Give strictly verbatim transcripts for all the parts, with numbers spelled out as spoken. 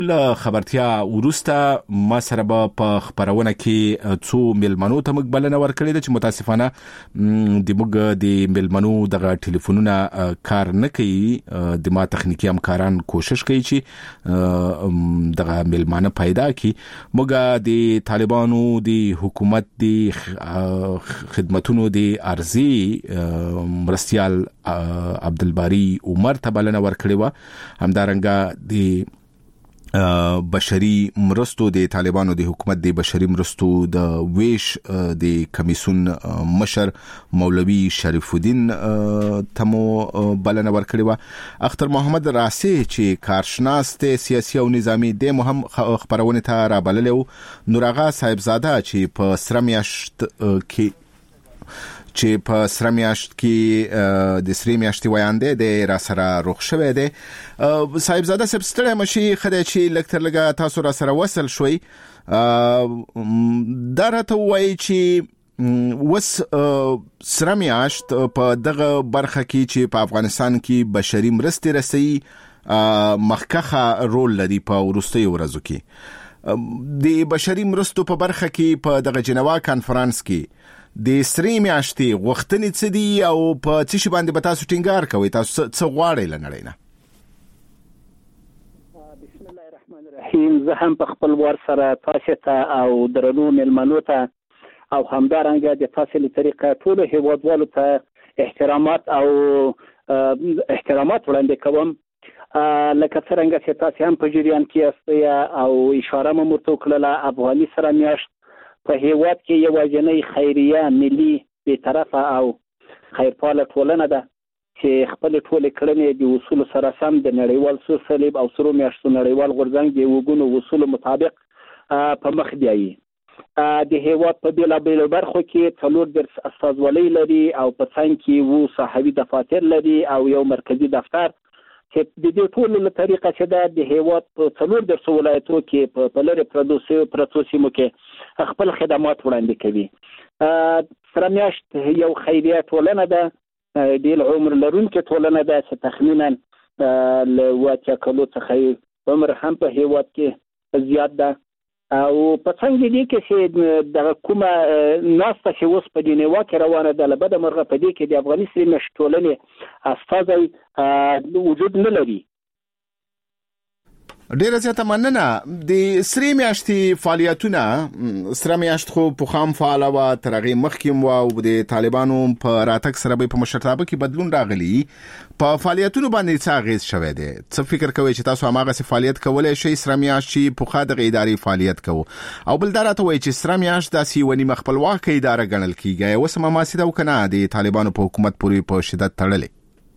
له خبرتیا وروسته ما سره به په خبرونه کې څو ملمنو ته موږ بلنه ورکړې ده چې متاسفانه د موږ د ملمنو دغه ټلیفونونه کار نه کوي. د ما تخنیکی همکاران کوشش کوي چې دغه ملمانه پیدا کړي. موږ د طالبانو د حکومت د خدماتونو د ارزي مرستيال عبدالباری عمر ته بلنه ورکړې و. همدارنګه د بشري مرستو د طالبانو د حکومت د بشري مرستو د ویش د کمیسون مشر مولوی شریف الدین تمو بلنه ورکړی و. اختر محمد راسي چې کارشناس ته سیاسي او نظامی د مهم خبرونه ته را بللو. نورغه صاحبزاده چې په سرمیاشت کې چې په سرمیاشت کې د سرمیاشتي وایاندې د را سره روغ شوه دی. صاحبزاده سب ستړی مشي خدای چې لکتر لګه تاسو را سره وصل شوي. درته وایي چې وس سرمیاشت په دغه برخه کې چې په افغانستان کې بشري مرستې رسي مخکخه رول لري په ورستي ورځو کې. د بشري مرستو په برخه کې په دغه جنوا کانفرنس کې د سری میاشتې غوښتنې څه دي او په څه شي باندې به تاسو ټینګار کوئ؟ تاسو څه غواړئ له نړۍ نه؟ بسم الله الرحمن الرحیم. زه هم په خپل وار سره تاسو ته او درنو ملمنو ته او همدارنګه د تاسو له طریقه ټول هیوادوالو ته احترامات او احترامات وړاندې کوم. لکه څنګه چې تاسو هم په جریان کې یاست او اشاره مو ورته کړله، افغاني سره میاشت په هیواد کې یو وجنې خیریه ملي به طرفه او خیرپاله ټولنه ده چې خپل ټول کړنې د اصول سره سم د نړیوال سور صلیب او سرو میاشتو نړیوال غورځنګ د وګونو اصول مطابق په مخ بیایي. د هیواد په بیلابیلو برخو کې څلور درس استازولۍ لري او په څنګ کې وو صحوي دفاتر لري او یو مرکزی دفتر چې د دې ټول له طریقه چې دا د هیواد په څلور درس ولایتو کې په لری پردوسي پروسیمو کې خپل خدمات وړاندې کوي. سرمیاشت یو خیریه ټولنه ده، ډیر عمر لرونکې ټولنه ده چې تخمینا له واته کلو څخه عمر هم په هیواد کې زیات ده. او په څنګه دي کې چې د کومه ناسته چې اوس په جنیوا کې روانه ده لبد مرغه په دې کې د افغانستان مشټولنې استازي وجود نه لري. ډیره زیاته مننه. د سری میاشتې فعالیتونه سره میاشت خو په خام فعال و ترغه مخکیم و او د طالبانو په راتګ سره به په مشرتابه کې بدلون راغلی. په فعالیتونو باندې څه اغیز شوه دی؟ څه فکر کوئ چې تاسو هغه څه فعالیت کولای شئ سره میاشت چې په خاطر اداري فعالیت کوو؟ او بل درته وایي چې سره میاشت داسې ونی مخبلواکه اداره ګڼل کیږي او سم ماسیده وکنه د طالبانو په حکومت پورې په شدت تړلې؟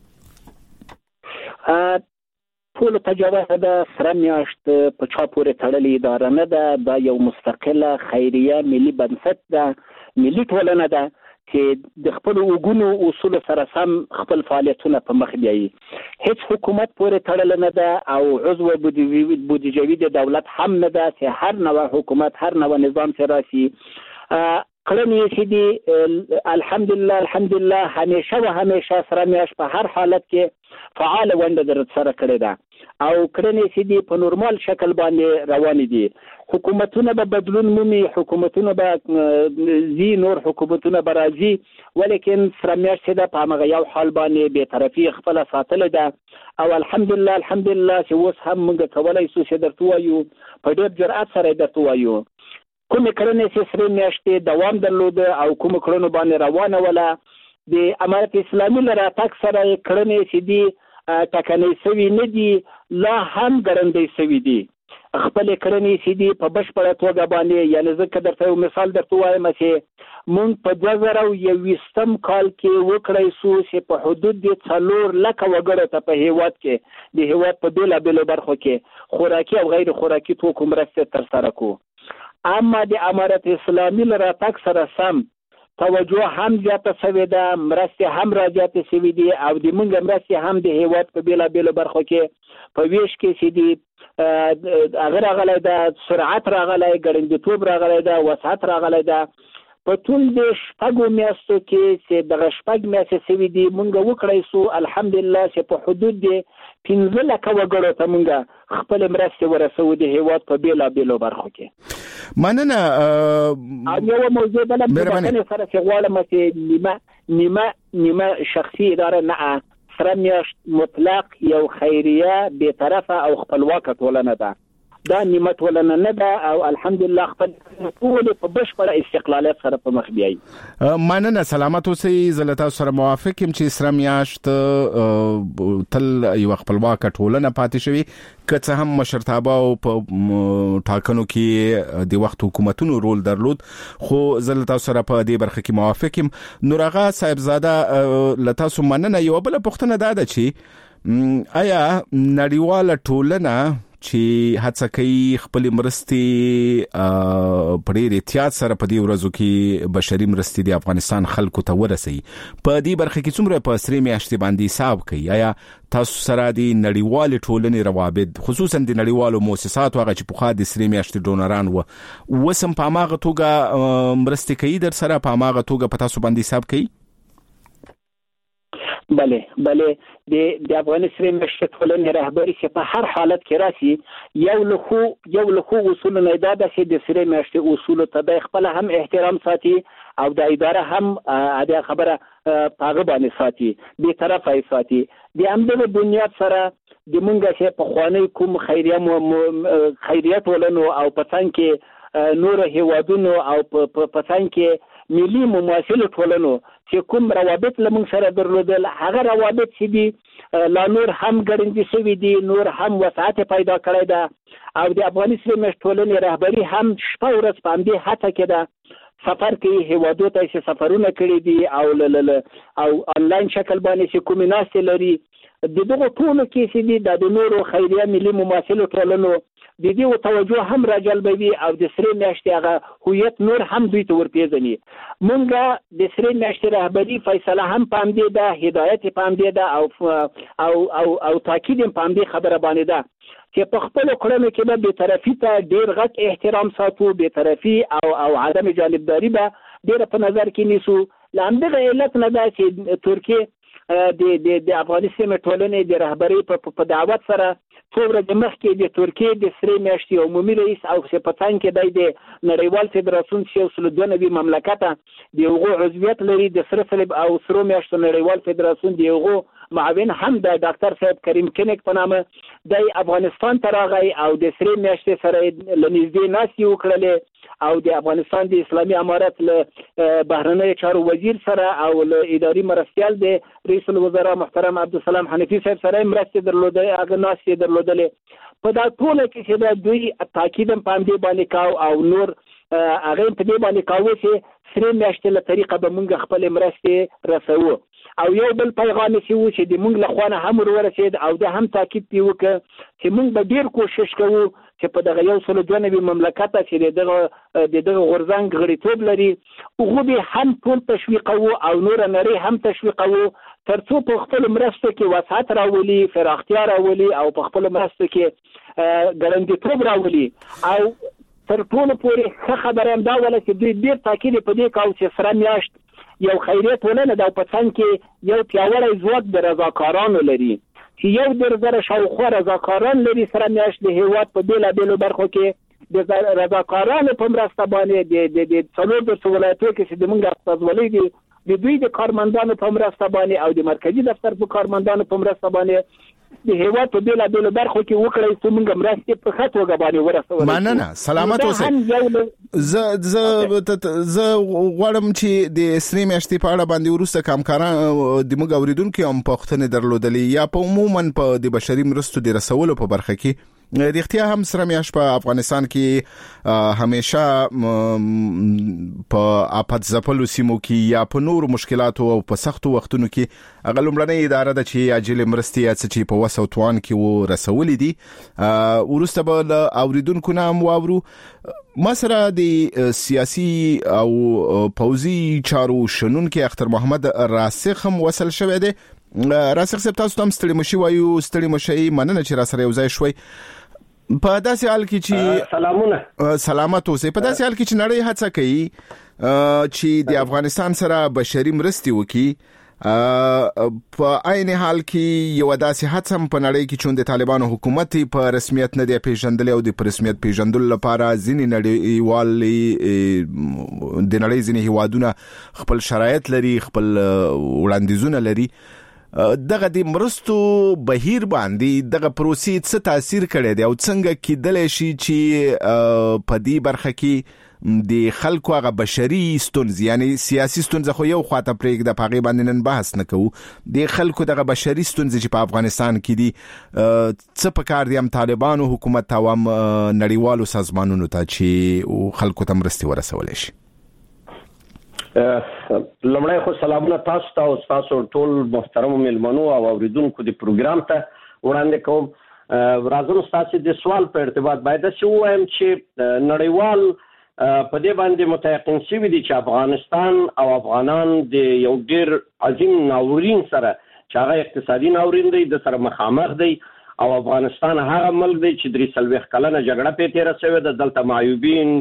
ټول تجاوز د سره میاشت په چا پورې تړلې اداره نه ده. دا یو مستقله خیریه ملي بنسټ ده، ملي ټولنه ده چې د خپل وګونو اصول سره سم خپل فعالیتونه په مخ بیایي. هیڅ حکومت پورې تړل نه ده او عضو بودیجوي د دولت هم نه ده چې هر نوع حکومت هر نوع نظام چې راسي کړنې چې دي الحمدلله الحمدلله همیشه و همیشه سره میاشت په هر حالت کې فعال ونده در سره کړی ده او کړنې چې دي په نورمال شکل باندې روان دي. حکومتونه به بدلون مومي، حکومتونه به زی نور حکومتونه به راځي، ولیکن سره میاشت ده په هغه یو حال باندې به طرفي خپل ساتل ده او الحمدلله الحمدلله چې اوس هم موږ کولای شو چې درته وایو په ډېر جرأت سره درته وایو کوم کړنې چې سره میاشتې دوام درلود او کوم کړنو باندې روانه ولا د امارت اسلامي لره تک سره کړنې چې دي ټکنې سوي نه دي، لا هم ګرندې سوي دي. خپل کړنې چې دي په بشپړه توګه باندې، یعنی زه که درته یو مثال درته وایم چې مونږ په دوه زره یوویشتم کال کې وکړی سو چې په حدود د څلور لکه وګړو ته په هیواد کې د هیواد په بېلابېلو برخو کې خوراکي او غیر خوراکي توکو مرستې ترسره کړو. اما د امارت اسلامي له راتګ سره سم توجه هم زیاته شوې ده، مرستې هم رازیاتې شوې دي او د موږ مرستې هم د هیواد په بېلابېلو برخو کې په ویش کې چې دي هغه راغلی ده، سرعت راغلی، ګړندیتوب راغلی ده، وسعت راغلی ده. په ټول د شپږو میاشتو کې چې دغه شپږ میاشتې شوي دي موږ وکړی سو الحمدلله چې په حدود د پنځه لکه وګړو ته موږ خپل مرستې ورسوو د هیواد په بېلابېلو برخو کې. مننه. او یو موضوع بله بکنې سره چې غواړم چې نیمه نیمه نیمه شخصي اداره نه سره میاشت مطلق یو خیریه بی‌طرفه او خپلواکه ټولنه ده. دا نیمه ټولنه نه ده او الحمدلله خپل ټول په بشپړه استقلالیت سره په مخ بیایي. مننه. سلامت اوسئ. زه له تاسو سره موافق یم چې سره میاشت تل یو خپلواکه ټولنه پاتې شوي، که څه هم مشرتابه او په ټاکنو کې د وخت حکومتونو رول درلود، خو زه له تاسو سره په دې برخه کې موافق یم. نورغه صاحبزاده له تاسو مننه. یو بل پوښتنه ده چې آیا نړیواله ټولنه چې هڅه کوي خپل مرستې په ډېر احتیاط سره په دې ورځو کې بشري مرستې د افغانستان خلکو ته ورسوي، په دې برخه کې څومره په سری میاشتې باندې حساب کوي؟ آیا تاسو سره د نړیوال ټولنې روابط خصوصا د نړیوالو مؤسساتو هغه چې په خا د سری میاشتې ډونران و وسم په ماغه توګه مرستې کوي در سره په ماغه توګه په تاسو باندې حساب کوي؟ بله بله د د افغانستان مشرق ټولنې رهبری چې په هر حالت کې راسي یو له خو یو له خو اصولونه دا د چې د سری میاشتې اصول ته د خپل هم احترام ساتي او د اداره هم د خبره پاغه باندې ساتي، به طرفه ساتي. د همدغه بنیاد سره د مونږه چې په خوانی کوم خیریه خیریه ټولنو او پڅان کې نور هیوادونو او په پڅان کې ملي مماثل ټولنو چې کوم روابط لمن سره درلودل، هغه روابط چې دي لا نور هم ګړندې شوي دي، نور هم وسعت پیدا کړی ده او د افغانستان مشرق ټولنې رهبری هم شپه ورځ په همدې هڅه کې ده سفر کوي، هیوادو ته چې سفرونه کړي دي او او آنلاین شکل باندې چې کومې ناستې لري. د دغه ټولو کې چې دي د نورو خیریه ملي مماثل ټولنو د دې توجه هم راجلبوي او د سری میاشتې هغه هویت نور هم دوی ته ورپېژني. مونږه د سری میاشتې رهبری فیصله هم په همدې ده، هدایت په همدې ده او او او او تاکید په همدې خبره باندې ده چې په خپل کړنو کې به بی‌طرفي ته ډېر غټ احترام ساتو، بی‌طرفي او او عدم جانبداري به ډېر په نظر کې نیسو. له همدغه علت نه ده چې ترکیه د د د افغانستان ټولنې د رهبری په دعوت سره څو ورځې مخکې د ترکیه د سری میاشتې عمومي رئیس او سپتان کې د نړیوال فدراسیون چې یو سل دوه نوي مملکت د یوغو عضویت لري د سره صلیب او سرو میاشتو نړیوال فدراسیون د یوغو معاون هم د ډاکټر صاحب کریم کنیک په نامه د افغانستان ته راغی او د سری میاشتې سره لنږدې ناستې وکړلې او د افغانستان د اسلامي امارت له بهرنیو چارو وزیر سره او له اداري مرستیال د رئیس الوزرا محترم عبدالسلام حنفي صاحب سره مرستې درلودې، هغه ناستې درلودلې. په دا ټوله کې چې د دوی تاکید په همدې باندې کاو او نور هغه په دې باندې کاوه چې سری میاشتې له طریقه به موږ خپل مرستې رسوو او یو بل پیغام چې و چې د موږ له خوا نه هم ورسېد او د هم تاکید پې وکړه چې موږ به ډېر کوشش کوو چې په دغه یو سل دوه نوي مملکت چې دغه د دغه غورځنګ غړیتوب لري هغه به هم ټول تشویقوو او نور نړۍ هم تشویقوو ترڅو په خپل مرستو کې وسعت راولي، فراختیا راولي او په خپل مرستو کې ګړندیتوب راولي. او تر ټولو پورې ښه خبره همدا وله چې دوی ډېر تاکید په دې کاوه چې سره میاشت یو خیریه ټولنه ده او په څنګ کې یو پیاوړی ځواک د رضاکارانو لري چې یو در زره شاوخوا رضاکاران لري. سره میاشت د هیواد په بېلابېلو برخو کې د رضاکارانو په مرسته باندې د د څلور دېرشو ولایتو کې چې زموږ استازولۍ دي د دوی د کارمندانو په مرسته باندې او د مرکزي دفتر په کارمندانو په مرسته باندې د هیواد په بېلابېلو برخو کې وکړئ چې موږ مرستې په ښه توګه باندې ورسوو. مننه. سلامت اوسئ. زه زه زه غواړم چې د سری میاشتې په اړه باندې وروسته کمکاران د موږ اوریدونکو هم پوښتنې درلودلې یا په عموما په د بشري مرستو د رسولو په برخه کې رښتیا هم سره میاشت په افغانستان کې همیشه په آفت ځپلو سیمو کې یا په نور مشکلاتو او په سختو وختونو کې هغه لومړنۍ اداره ده چې عاجل مرستې یا چې په وس او توان کې و رسولې دي. وروسته به له اوریدونکو نه هم واورو. ما سره د سیاسي او پوځي چارو شنونکي اختر محمد راسخ هم وصل شوی دی. راسخ صاحب تاسو ته هم ستړي مشي وایو. ستړي مشي مننه چې را سره یو ځای شوي. په داسې حال کې چې سلامونه سلامت اوسئ. په داسې حال کې چې نړۍ هڅه کوي چې د افغانستان سره بشري مرستې وکړي په عین حال کې یو داسې هڅه هم په نړۍ کې چې د طالبانو حکومت په رسمیت نه دی پیژندل او د رسمیت پیژندلو لپاره ځینې نړیوال د نړۍ ځینې هیوادونه خپل شرایط لري، خپل وړاندیزونه لري. دغه د مرستو بهیر باندې دغه پروسې څه تاثیر کړی دی او څنګه کېدلی شي چې په دې برخه کې د خلکو هغه بشري ستونزې، یعنی سیاسي ستونزې خو یو خواته پرېږده، په هغې باندې نن بحث نه کوو، د خلکو دغه بشري ستونزې چې په افغانستان کې دي څه پکار دي هم طالبانو حکومت ته او هم نړیوالو سازمانونو ته چې خلکو ته مرستې ورسولی شي؟ لمړی خو سلامونه تاسو ته او تاسو ټول محترمو مېلمنو او اوریدونکو د پروګرام ته وړاندې کوم. راځم ستاسو د سوال په ارتباط باید څه ووایم چې نړیوال په دې باندې متيقن شوي دي چې افغانستان او افغانان د یو ډېر عظیم ناورین سره چې هغه اقتصادي ناورین دی د سره مخامخ دی او افغانستان هغه ملک دی چې درې څلوېښت کلنه جګړه پرې تېره شوې ده، دلته معیوبین،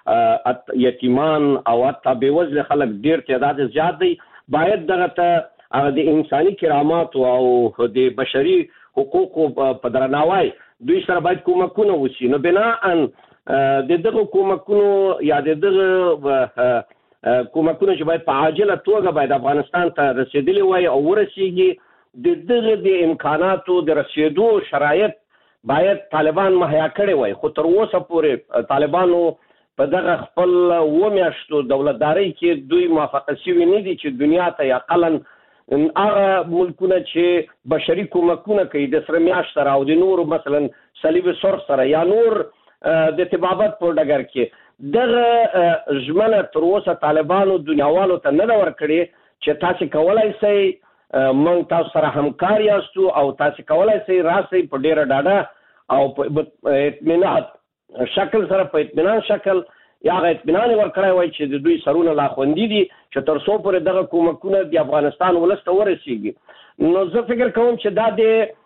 یتیمان او حتی بېوزله خلک ډېر تعداد زیات دی. باید دغه ته د انساني کراماتو او د بشري حقوقو په درناوی دوی سره باید کومکونه وشي. نو بناءً د دغه کومکونو یا د دغه کومکونو چې باید په عاجله توګه باید افغانستان ته رسېدلي وای او ورسېږي، د دغه د امکاناتو د رسېدو شرایط باید طالبان مهیا کړی وای. خو تر اوسه پورې طالبانو په دغه خپل اوه میاشتو دولتدارۍ کې دوی موافقه شوي نه دي چې دنیا ته یا اقلا هغه ملکونه چې بشري کومکونه کوي د سره میاشت سره او د نورو مثلا صلیب سرخ سره یا نور د طبابت په ډګر کې دغه ژمنه تر اوسه طالبانو دنیاوالو ته نه ده ورکړې چې تاسو کولی شئ موږ تاسو سره همکار یاستو او تاسو کولی شئ راسئ په ډېره ډاډه او په اطمینان شکل سره په اطمینان شکل یا هغه اطمینان ورکړی وای چې د دوی سرونه لا خوندي دي چې تر څو پورې دغه کومکونه د افغانستان ولس ته ورسېږي. نو زه فکر کوم چې دا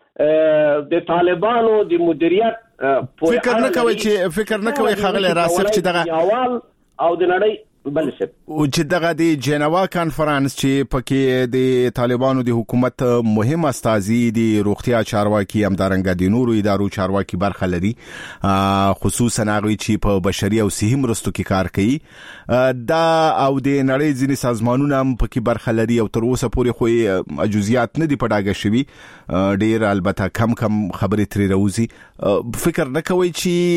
د د طالبانو د مدیریت فکر نه کوي چې فکر نه کوي ښاغلی راسف چې دغه او د نړۍ بل څه او چې دغه د جنوا کانفرنس چې پکې د طالبانو د حکومت مهم استازي د روغتیا چارواکي همدارنګه د نورو ادارو چارواکي برخه لري، خصوصا هغه چې په بشري او صحي مرستو کې کار کوي، دا او د نړۍ ځینې سازمانونه هم پکې برخه لري او تر اوسه پورې خو جزئیات نه دي په ډاګه شوي، ډېر البته کم کم خبرې ترې راوځي. فکر نه کوي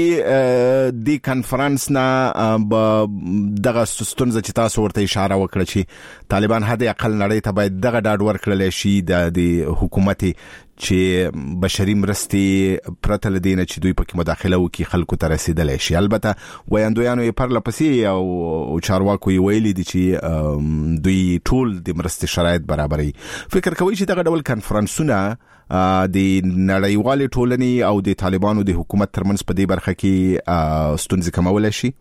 چې د کانفرنس نه دغه ستونزه چې تاسو ورته اشاره وکړه چې طالبان حد اقل نړۍ ته باید دغه ډاډ ورکړل شي د حکومت چې بشري مرستې پرته له دې نه چې دوی پکې مداخله وکړي خلکو ته رسېدلی شي. البته ویاندویانو یې پرله پسې او چارواکو یې ویلي دي چې دوی ټول د مرستې شرایط برابروي. فکر کوي چې دغه ډول کنفرانسونه د نړیوالې ټولنې او د طالبانو د حکومت ترمنځ په دې برخه کې ستونزې کمولی شي؟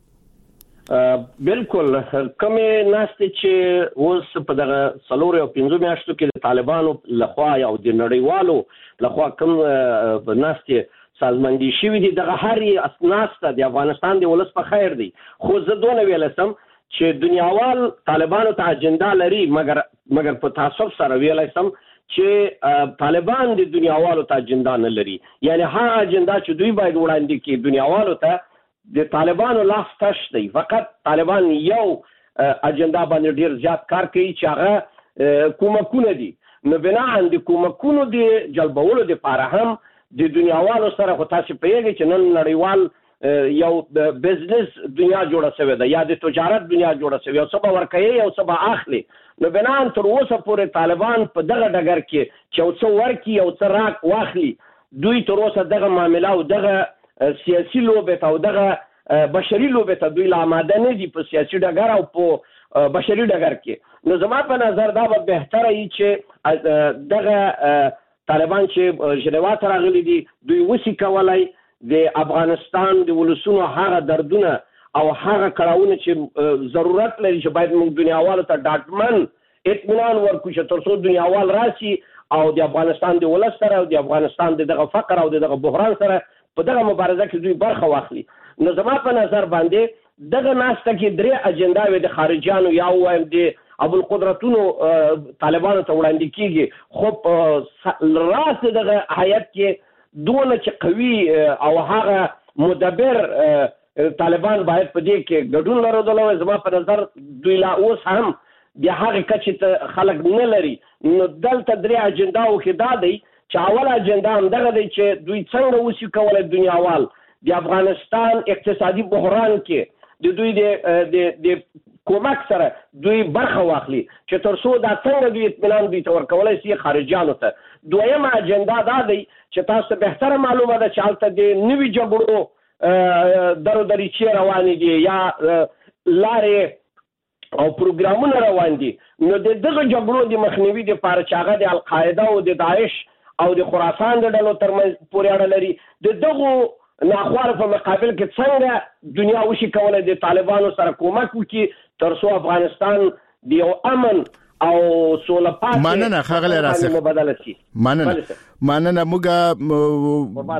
بالکل. کومې ناستې چې اوس په دغه څلورو او پنځو میاشتو کې د طالبانو لخوا او د نړیوالو لخوا کوم ناستې سازماندهي شوي دي، دغه هرې ناسته د افغانستان د ولس په خیر دی. خو زه دونه ویلی سم چې دنیاوال طالبانو ته اجنډا لري، مګر مګر په تعصب سره ویلی سم چې طالبان د دنیاوالو ته اجنډا نه لري. یعنی هغه اجنډا چې دوی باید وړاندې کړي دنیاوالو ته د طالبانو لاس تش دی. فقط طالبان یو اجنډا باندې ډیر زیات کار کوي چې هغه کومکونه دي. نو بناءً د کومکونو د جلبولو دپاره هم د دنیاوالو سره خو تاسو پوهېږئ چې نن نړیوال یو بزنس دنیا جوړه شوې ده یا د تجارت دنیا جوړه شوې، یو څه به ورکوي یو څه به اخلي. نو بناً تر اوسه پورې طالبان په دغه ډګر کې چې یو څه ورکړي یو څه راک واخلي، دوی تر اوسه دغه معامله او دغه سیاسي لوبې ته او دغه بشري لوبې ته دوی لا آماده نه دي په سیاسي ډګر او په بشري ډګر کې. نو زما په نظر دا به بهتره وي چې دغه طالبان چې ژنیوا ته راغلي دي دوی وسي کولی د افغانستان د ولسونو هغه دردونه او هغه کړاوونه چې ضرورت لري چې باید موږ دنیاوالو ته ډاډمن اطمینان ورکړو چې تر څو دنیاوال راشي او د افغانستان د ولس سره او د افغانستان د دغه فقر او د دغه بحران سره په دغه مبارزه کې دوی برخه واخلي. نو زما په نظر باندې دغه ناسته کې درې اجنډاوې د خارجیانو یا وایم د ابوالقدرتونو طالبانو ته وړاندې کیږي، خو په راس دغه هیئت کې دونه چې قوي او هغه مدبر طالبان باید په دې کې ګډون لرلو. زما په نظر دوی لا اوس هم بیا هغه کچې ته خلک نه لري. نو دلته درې اجنډاو کې دا دی چې اوله اجنډا هم دغه دی چې دوی څنګه وشي کولی دنیاوال د افغانستان اقتصادي بحران کې د دوی د کومک سره دوی برخه واخلي، چې تر څو دا څنګه دوی اطمینان دوی ته ورکولی شي خارجیانو ته. دویمه اجنډا دا دی چې تاسو ته بهتره معلومه ده چې هلته د نوي جګړو درو دریچې روانې دي یا لارې او پروګرامونه روان دي. نو د دغه جګړو د مخنیوي دپاره چې هغه د القاعده او د داعش او د خراسان د ډلو ترمنځ پورې اړه لري، د دغو ناخوالو په مقابل کې څنګه دنیا وشي کولی د طالبانو سره کومک وکړي تر څو افغانستان د یو امن او سوله پاتې مننه ښاغلی راسخ، مبادله شي. مننه مننه. موږ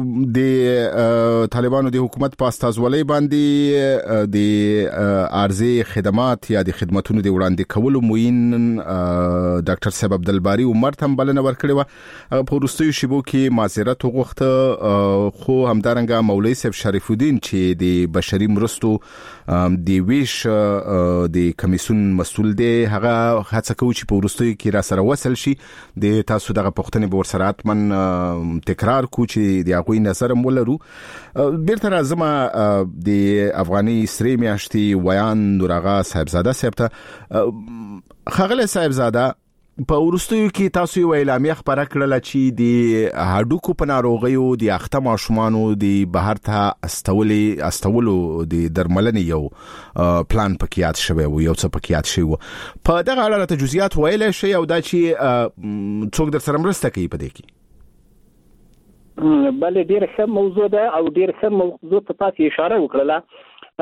د طالبانو د حکومت په استازولۍ باندې د عارضي خدمات یا د خدماتونو د وړاندې کولو موین ډاکټر صاحب عبدالباري عمر ته بلنه ورکړې وه. په وروستیو شیبو کې معذرت وغوښته، خو همدارنګه مولوي صاحب شریف الدین چې د بشري مرستو د ویش د کمیسیون مسؤل دی، هغه هڅه کوي چې په وروستیو کې را سره وصل شي. د تاسو دغه پوښتنې به ورسره حتمن تکرار کو چې د هغوی نظر مولرو. بیرته راځم د افغاني سرې میاشتې ویان نوراغا صاحبزاده صاحب ته. ښاغلی صاحبزاده، په وروستیو کې تاسو یو اعلامیه خپره کړله چې د هډوکو په ناروغیو د اخته ماشومانو د بهر ته استولې استولو د درملنې یو پلان پکې یاد شوی و، یو څه پکې یاد شوی و. په دغه اړه راته جزئیات ویلی شئ او دا چې څوک در سره مرسته کوي په دې کې؟ بله، ډېره ښه موضوع ده او ډېره ښه موضوع ته تاسو اشاره وکړله.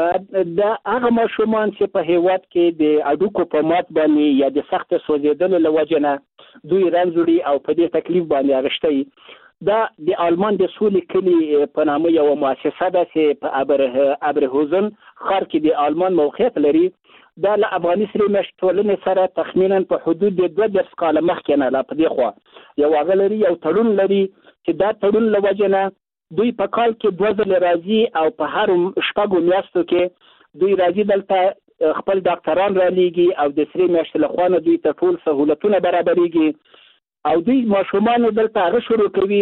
د هغه ماشومان چې په هیواد کې د هډوکو په مات باندې یا د سخت سوځېدلو له وجې نه دوی رنځ وړي او په دې تکلیف باندې اغشتی، دا د آلمان د سولې کلي په نامه یوه مؤسسه ده چې په ابرهوزن ښار کې د آلمان موقعیت لري. دا له افغاني سرې میاشتې ټولنې سره تخمینا په حدود د دوه دېرش کاله مخکې نه لا په دې خوا یو هغه لري، یو تړون لري چې دا تړون له وجې نه دوی په کال کې دوه ځلې راځي او په هر شپږو میاشتو کې دوی راځي دلته خپل ډاکټران رالیږي او د سرې میاشتې له خوا نه دوی ته ټول سهولتونه برابریږي او دوی ماشومان دلته هغه شروع کوي،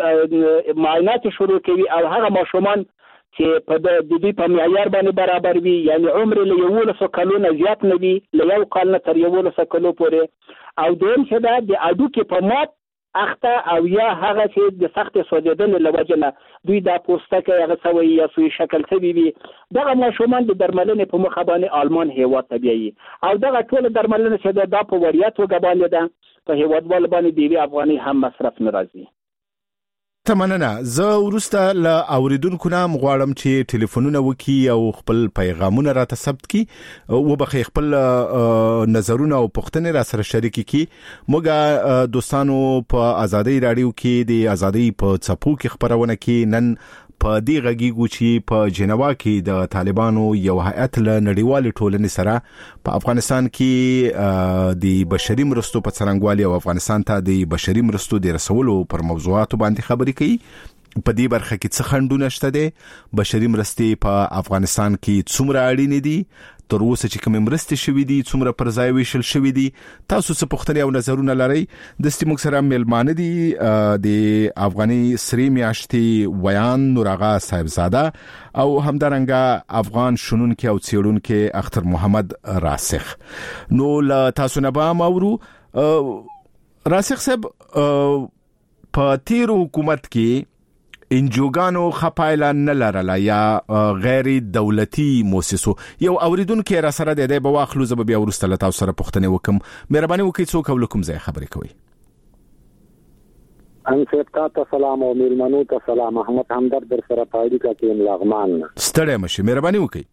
معاینات شروع کوي او هغه ماشومان چې په د دوی په معیار باندې برابر وي، یعنی عمر له یولسو کلو نه زیات نه وي، له یو کال نه تر یولسو کلو پورې. او دویم چې دا د هډوکي په مات اخته او یا هغه چې د سخت سوځېدلو له وجې نه دوی دا پوستکی هغه سوی یا سوی شکل سوي وي، دغه ماشومان د درملنې په مخه باندې آلمان هیواد ته بیایي او دغه ټوله درملنه چې ده دا په وړیا توګه باندې ده، په هیوادوالو باندې د یوې افغانۍ هم مصرف نه راځي. تمننه. زه وروسته له اوریدونکو نه غواړم چې ټلیفونونه وکړي او خپل پیغامونه راته ثبت کړي، وبخښئ خپل نظرونه او پوښتنې را سره شریک کړي. موږ دوستانو په ازادۍ راډیو کې د ازادۍ په څپو کې خبرونه کې نن په دې غږیږو چې په جنوا کې د طالبانو یو هیئت له نړیوالې ټولنې سره په افغانستان کې د بشري مرستو په څرنګوالي او افغانستان ته د بشري مرستو د رسولو پر موضوعاتو باندې خبرې کوي. په دې برخه کې څه خنډونه شته دي، بشري مرستې په افغانستان کې څومره اړینې دي، تر اوسه چې کوم مرستې شوې دي څومره پر ځای ویشل شوې دي. تاسو څه پوښتنې او نظرونه لرئ؟ د موږ سره میلمانه دي د افغاني سرې میاشتې ویان نوراغا صاحبزاده او همدارنګه افغان شنونکي او څېړونکي اختر محمد راسخ. نو له تاسو نه به مورو راسخ صاحب، په تیر حکومت کې انجوګانو خپایلا نه لرله یا غیر دولتي مؤسسو. یو اوریدونکو را سره د دې بواخلو زب بیا ورسته له تاسو سره پوښتنه وکم. مهرباني وکړئ څوک ولکم ځای خبرې کوي. ان سپتا سلام او میلمنو ته سلام. احمد همدرد در سره پایډی کا کې لغمان. ستړی مشه، مهرباني وکړئ.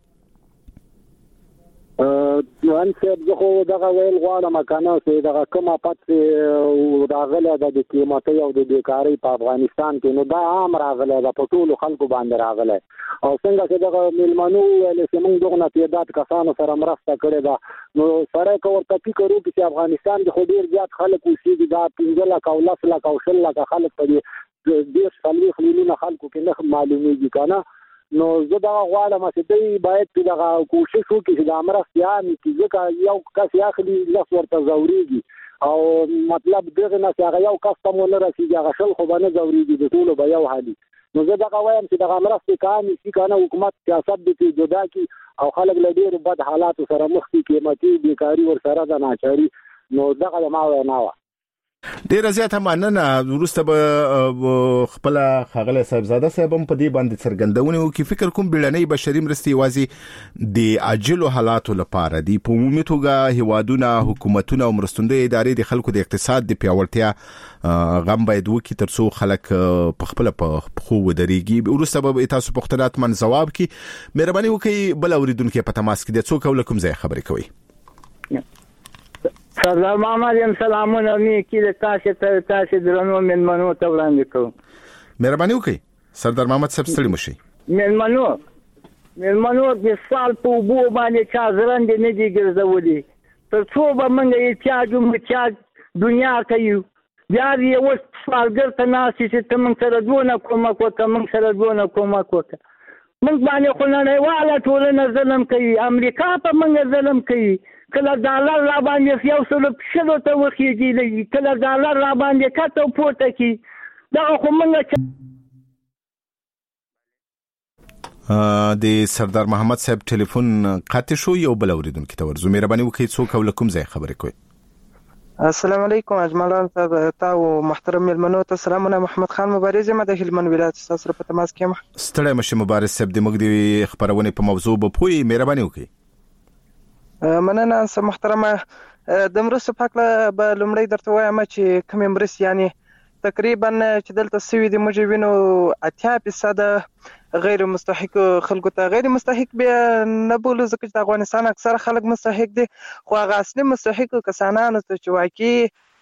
ان سب زه خو دغه ویل غواړم کنه چې دغه کومه پاتې راغله د قیمتي او د بیکاری په افغانستان کې، نو دا عام راغله د ټولو خلکو باندې راغله او څنګه چې دغه میلمنو ویل چې موږ دغه تعداد کسانو سره مرسته کړې ده نو سره کو ورته فکر وکړي چې افغانستان کې خو ډیر زیات خلک اوسېږي دا پنځه لک او لس لک او شل لک خلک په دې ډیر څلوېښت میلیونه خلکو کې نه معلومیږي کنه نو زه دا غواړم چې دوی باید دغه کوشش وکړي چې د مرستې عامې کړي ځکه یو کس اخلي لس ورته ضروريږي او مطلب دغه نه چې هغه یو کس ته مو نه رسېږي هغه شل خو به نه ضروريږي د ټولو به یو حالي نو زه دغه وایم چې دغه مرستې عامې شي کنه حکومت سیاست دې جدا کړي او خلک له ډېرو بد حالاتو سره مخ دي قیمتي بیکاري ورسره ده ناچاري نو دغه زما وینا وه ډیره زیاته مننه وروسته به خپل ښاغلی صاحبزاده صاحب هم په دې باندې څرګندونه وکړي فکر کوم بیړنۍ بشري مرستې یوازې د عاجلو حالاتو لپاره دي په عمومي توګه هیوادونه حکومتونه او مرستندویه ادارې د خلکو د اقتصاد د پیاوړتیا غم باید وکړي ترڅو خلک په خپل په خو ودرېږي وروسته به تاسو پوښتنات من ځواب کړي مهرباني وکړئ بل اوریدونکو په تماس کې د څوک او کوم ځای خبرې کوي سردار محمد یم سلامونه نیکی له تاسو ته تاسو درنو مېلمنو ته وړاندې کوم مهرباني وکړئ سردار محمد صاحب ستړي مشي مېلمنو مېلمنو د سال په وبو باندې چا زرند نه دي ګرځولي تر څو به موږ احتیاج مچا دنیا کوي بیا یې اوس سوالګر ته ناسي چې ته موږ سره دونه کومک وکړه موږ سره دونه کومک وکړه موږ باندې خو نړیواله ټولنه ظلم کوي امریکا په موږ ظلم کوي کله ډالر را باندې یو سل شلو ته وخیږي کله ډالر را باندې کته پورته کی دا خو موږ د سردار محمد صاحب ټلیفون قطع شو یو بل اوریدونکو ته ورزو مهرباني وکړئ څوک او کوم ځای خبرې کوي السلام علیکم اجمل صاحب تاسو محترم مېلمنو ته سلامونه محمد خان مبارز یم د هلمند ولایت تاسو سره په تماس کې یم ستړی مشه مبارز صاحب د موږ د خبرونه په موضوع به پوي مهرباني وکړئ مننه محترمه د مرستو په اړه به لومړی درته وایم چې کوم مرستې یعنی تقریبا چې دلته سوي د موږ وینو اتیا فیصد غیر مستحق خلکو ته غیر مستحق به نه بولو ځکه چې افغانستان اکثر خلک مستحق دي خو هغه اصلي مستحق کسانانو ته چې واقعي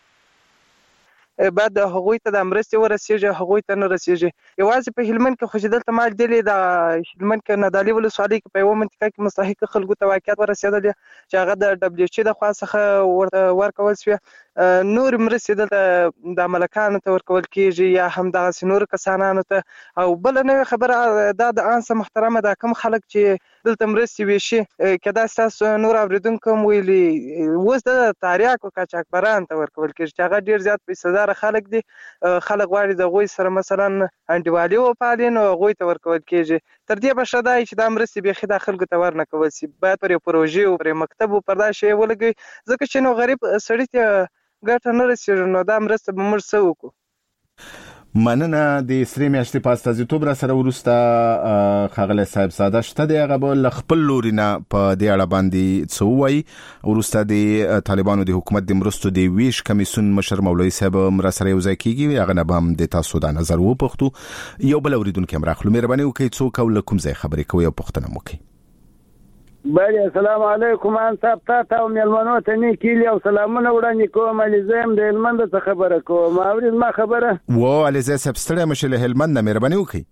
بعد هغوی ته د مرستې ورسیږي هغوی ته نه رسیږي یوازې په هلمند کې خو چې دلته مال دی د هلمند کې نادالي ولسوالۍ کې په یوه منطقه کې مستحق خلکو ته واقعیت ورسېدلې چې هغه د ډبلیو ایچ د خوا څخه ورکول شوې نور مرستې دلته د ملکانو ته ورکول کېږي یا هم دغسې نور کسانانو ته او بله نوې خبره دا د انسه محترمه دا کوم خلک چې دلته مرستې ویشي کېدای ستاسو نور اورېدونکو هم ویلي اوس د تاریاکو قاچاقبرانو ته ورکول کېږي چې هغه ډېر زیات پیسهداره خلک دي خلک غواړي د هغوی سره مثلا انډیوالي وپالي نو هغوی ته ورکول کېږي تر دې به ښه دا چې دا مرستې بیخي دا خلکو ته ورنه کول شي باید پر یو پروژې او پر مکتب او پر دا شی ولګوي ځکه چې نو غریب سړي ته ګټه نه رسېږي نو دا مرسته به موږ څه وکړو مننه د سری میاشتې په استازیتوب را سره وروسته ښاغلی صاحبزاده شته دی هغه به له خپل لوري نه په دې اړه باندې څه ووایي وروسته د طالبانو د حکومت د مرستو د ویش کمیسیون مشر مولوي صاحب هم را سره یو ځای کېږي هغه نه به هم د تاسو دا نظر وپوښتو یو بل اورېدونکی هم راخلو مهرباني وکړئ څوک او له کوم ځای خبرې کوئ او پوښتنه مو کوئ بله السلام علیکم ان صاحب تاسو او مېلمنو ته نیکي او سلامونه وړاندې کوم علیزه یم د هلمند څخه خبره کوم اورید ما خبره و علیزه صاحب ستړی مشه له هلمند نه مهرباني وکړئ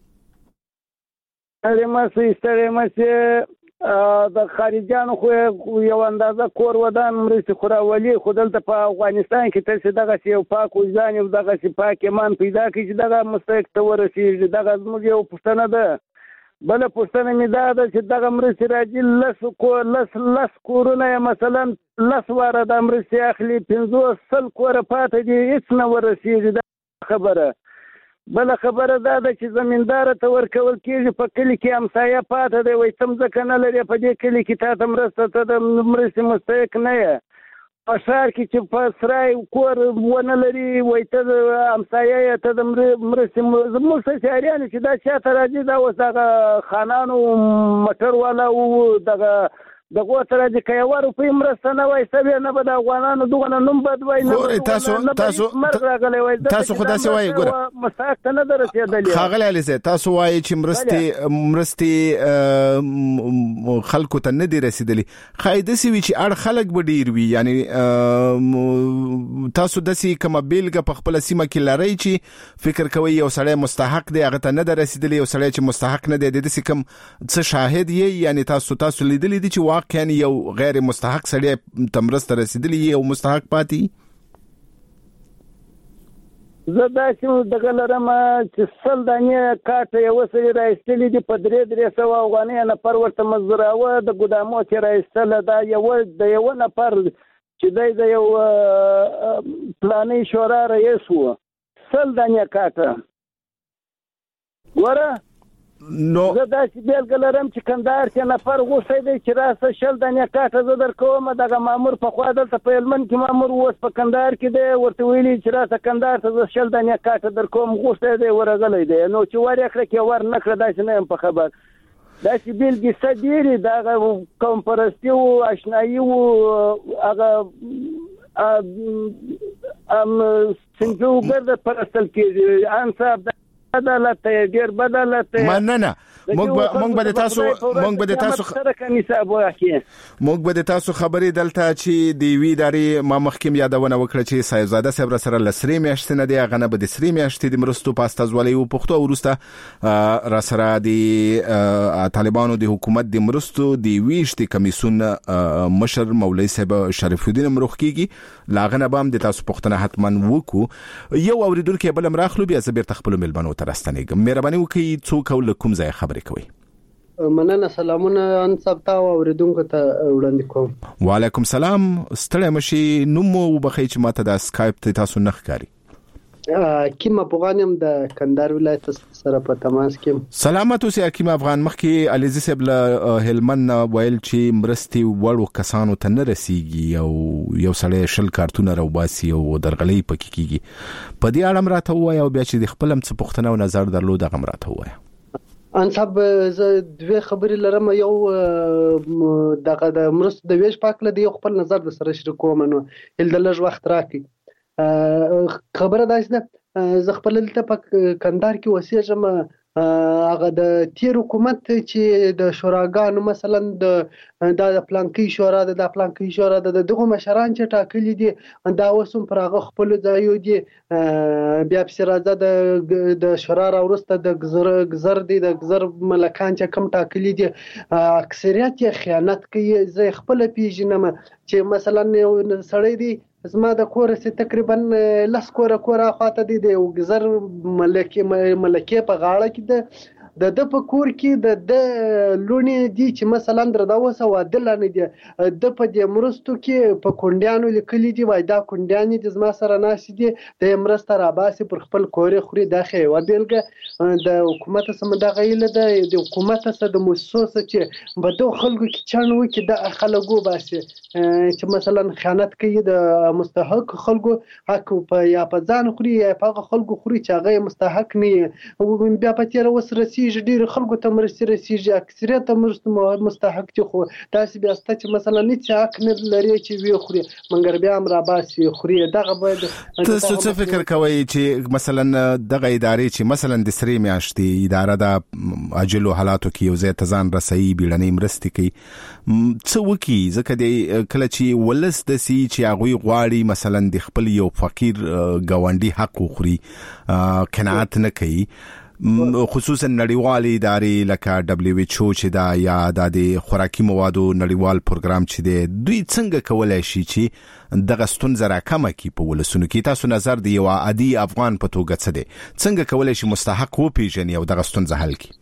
ستړی مشه ستړی مشه د خارجيانو خو یو اندازه کور ودان مرستې خو راولي خو دلته په افغانستان کې تاسو دغه یو پاک وجدان یو دغه پاک ایمان پیدا کړي چې دغه مستحق ته ورسېږي دغه زموږ یو پوښتنه ده بل پوښتنه مې دا ده چې دغه مرستې راځي لس کور لس لس کورونه مثلا لس واره د مرستې اخلي پنځوس سل کوره پاتې دي هېڅ نه ورسېږي دا خبره بله خبره دا ده چې زمیندار ته ورکول کېږي په کلي کې همسایه پاتې دی وایي ته مځکه نه لرې په دې کلي کې تا ته مرسته ته د مرستې مستحق نه یې په ښار کې چې په سرای کور ونه لري وایي ته د همسایه یې ته د مرستې زموږ سیاریانو چې دا چاته راځي دا اوس دغه خانانو موټر والا و دغه دغه سره د کیوار په مرسته نه وای سبه نه به د افغانانو دغه نوم بد وای نه تاسو تاسو تاسو خدای سي وای ګور مساق نه درسېدلی خاغله علي تاسو وای چې مرستي مرستي خلکو ته نه دي رسیدلی خایده سي وی چې اړ خلک به ډیر وي یعنی تاسو د سي کومه بیلګه په خپل سیمه کې لري چې فکر کوي یو سړی مستحق دی هغه ته نه درسیدلی یو سړی چې مستحق نه دی د دې کوم څه شاهد یې یعنی تاسو تاسو لیدلی دي چې واقعا یو غیر مستحق سړی تمرسته رسیدلی یو مستحق پاتې زه داسې دغه لرم چې سل دانې کاټه یو سړي راایستلي دي په درې درې سوه افغانۍ نفر ورته مزدوراوه د ګدامو چې راایستله دا یو د یو نفر چې دی د یو پلاني شورا رئیس و سل دانې کاټه ګوره نو زه داسې بیلګه لرم چې کندهار کې نفر غوښتی دی چې راسه شل دانې کاټه زه درکوم دغه مامور پخوا دلته په هلمند کې مامور اوس په کندهار کې دی ورته ویلي چې راسه کندهار ته زه شل دانې کاټه درکوم غوښتی دی ورغلی دی نو چې ور یې کړه کې ور نه کړه داسې نه یم په خبر داسې بیلګې څه ډېرې د هغه قوم پرستي و اشنایي و هغه صنفي وګرده پرستل کېږي ان صاحب بدلت ډیر بدلت مننه موږ موږ به تاسو موږ به تاسو موږ به تاسو خبرې دلته چې دی وی داري ما مخکیم یادونه وکړه چې صاحبزاده صاحب سره لسری میاشتې نه دی غنه به د سری میاشتې د مرستو پاستازولې او پښتو ورسته را سره د طالبانو د حکومت د مرستو دی ویشت کمیسون مشر مولوی صاحب شریف الدین مرخکیږي لاغنه بام د تاسو پښتنه حتمن وکړو یو اوریدونکو بل مراخلو بیا زبر تخپل ملبانو راستنېږم مهرباني وکړئ څوک او کوم ځای خبرې کوي مننه سلامونه ان سبتا او اوریدونکو ته وړاندې کوم وعلیکم سلام ستړی مشي نوم مو وبخښئ چې ماته د اسکایپ ته تاسو نه ښکاري حکیم افغانم د کندهار ولایت سره په تماس کې سلامت اوسې حکیم افغان مخکې علیزي صاحب له هلمند ویل چې مرستي وړو کسانو ته نه رسیږي او یو سړی شل کارتونه راوباسي او درغلي پکې کیږي په دې اړه راته وایي او بیا چې د خپل څه پوښتنه او نظر درلود هغه راته وایي ان صاحب زه دوه خبرې لرم یو دغه د مرستو د ویش پاک له دی خپل نظر د سره شریکوم نو ال د لږ وخت راکې خبره داسې ده زه خپل دلته په کندهار کې اوسېږم هغه د تیر حکومت چې د شوراګانو مثلا د د پلانکی شورا د پلانکی شورا د دغه مشران چې ټاکلي دي دا اوسم پر هغه خپل ځایو دي بیا په راځه د د شورا راورسته د گزر گزر دي د گزر ملکان چې کم ټاکلي دي اکثریت یې خیانت کوي زه خپل پیژنم چې مثلا سړی دی زما د کور سي تقریبا لس کور کور خاطه دي د گزر ملکه ملکه په غاړه کې ده د د په کور کې د د لونی دي چې مثلا دردا وسه وادل نه دي د په د مرستو کې په کونډیانو لیکلي دي وای دا کونډیان دي زما سره ناشې دي د مرسته را باسي پر خپل کور خوري داخه و بیلګه د حکومت سم د غیله د حکومت سره د مؤسسه چې په دوه خلکو کې چانو کې د خلکو باسي چې مثلا خیانت کوي د مستحق خلکو حق په یا په ځان خوري یا په خلکو خوري چې هغه مستحق نه او بیا په تیر وسره ډیر خلکو ته مرستي رسیږي اکثریت مرستو مستحق دي خو تاسو بیا ست چې مثلا نه حق نه لري چې وی خوري منګر بیا امر باسي خوري دغه باید تاسو څه فکر کوئ چې مثلا دغه ادارې چې مثلا د سری میاشتې اداره د اجلو حالاتو کې یو ځای تزان رسي بیړنۍ مرستي کوي څه وکي ځکه د کله چې ولس د سي چې هغه غواړي مثلا د خپل یو فقیر گاونډي حق خوري قناعت نه کوي خصوصا نړیوالي ادارې لکه دبليو ایچ او چې دا یا د خوراکي موادو نړیوال پروګرام چې دی دوی څنګه کولای شي چې دغه ستونزه راکمه کی په ولسونو کې تاسو نظر دی یو عادي افغان په توګه څه دی څنګه کولای شي مستحق و پیژني او دغه ستونزه حل کی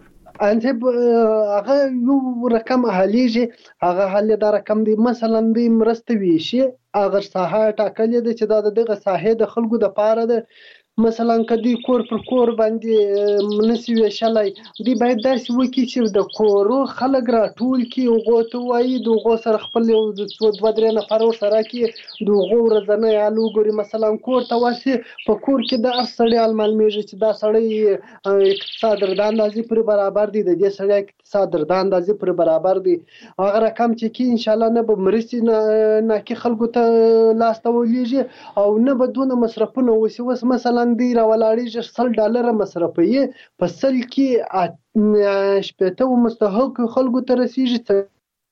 انځب هغه یو رقم حلیږي هغه حل دا رقم دی مثلا دی مرسته ویشي اگر ساحه ټاکلې ده چې دا دغه ساحه د خلکو د پاره ده مثلا که دوی کور پر کور باندې نسی ویشلی دوی باید داسې وکړي چې د کورو خلک راټول کړي هغو ته ووایي د هغو سره خپل یو څو دوه درې نفره ورسره کړي د هغو ورځنی حال وګوري مثلا کور ته ورسې په کور کې د هر سړي حال معلومیږي چې دا سړی اقتصاد د اندازې پورې برابر دی د دې سړی اقتصاد د اندازې پورې برابر دی هغه رقم چې کې انشاءالله نه به مرستې ناکي خلکو ته لاس ته ولېږي او نه به دونه مصرفونه وشي اوس مثلا دی راولاړېږي سل ډالره مصرفوي په سل کې شپېته و مستحقو خلکو ته رسېږي.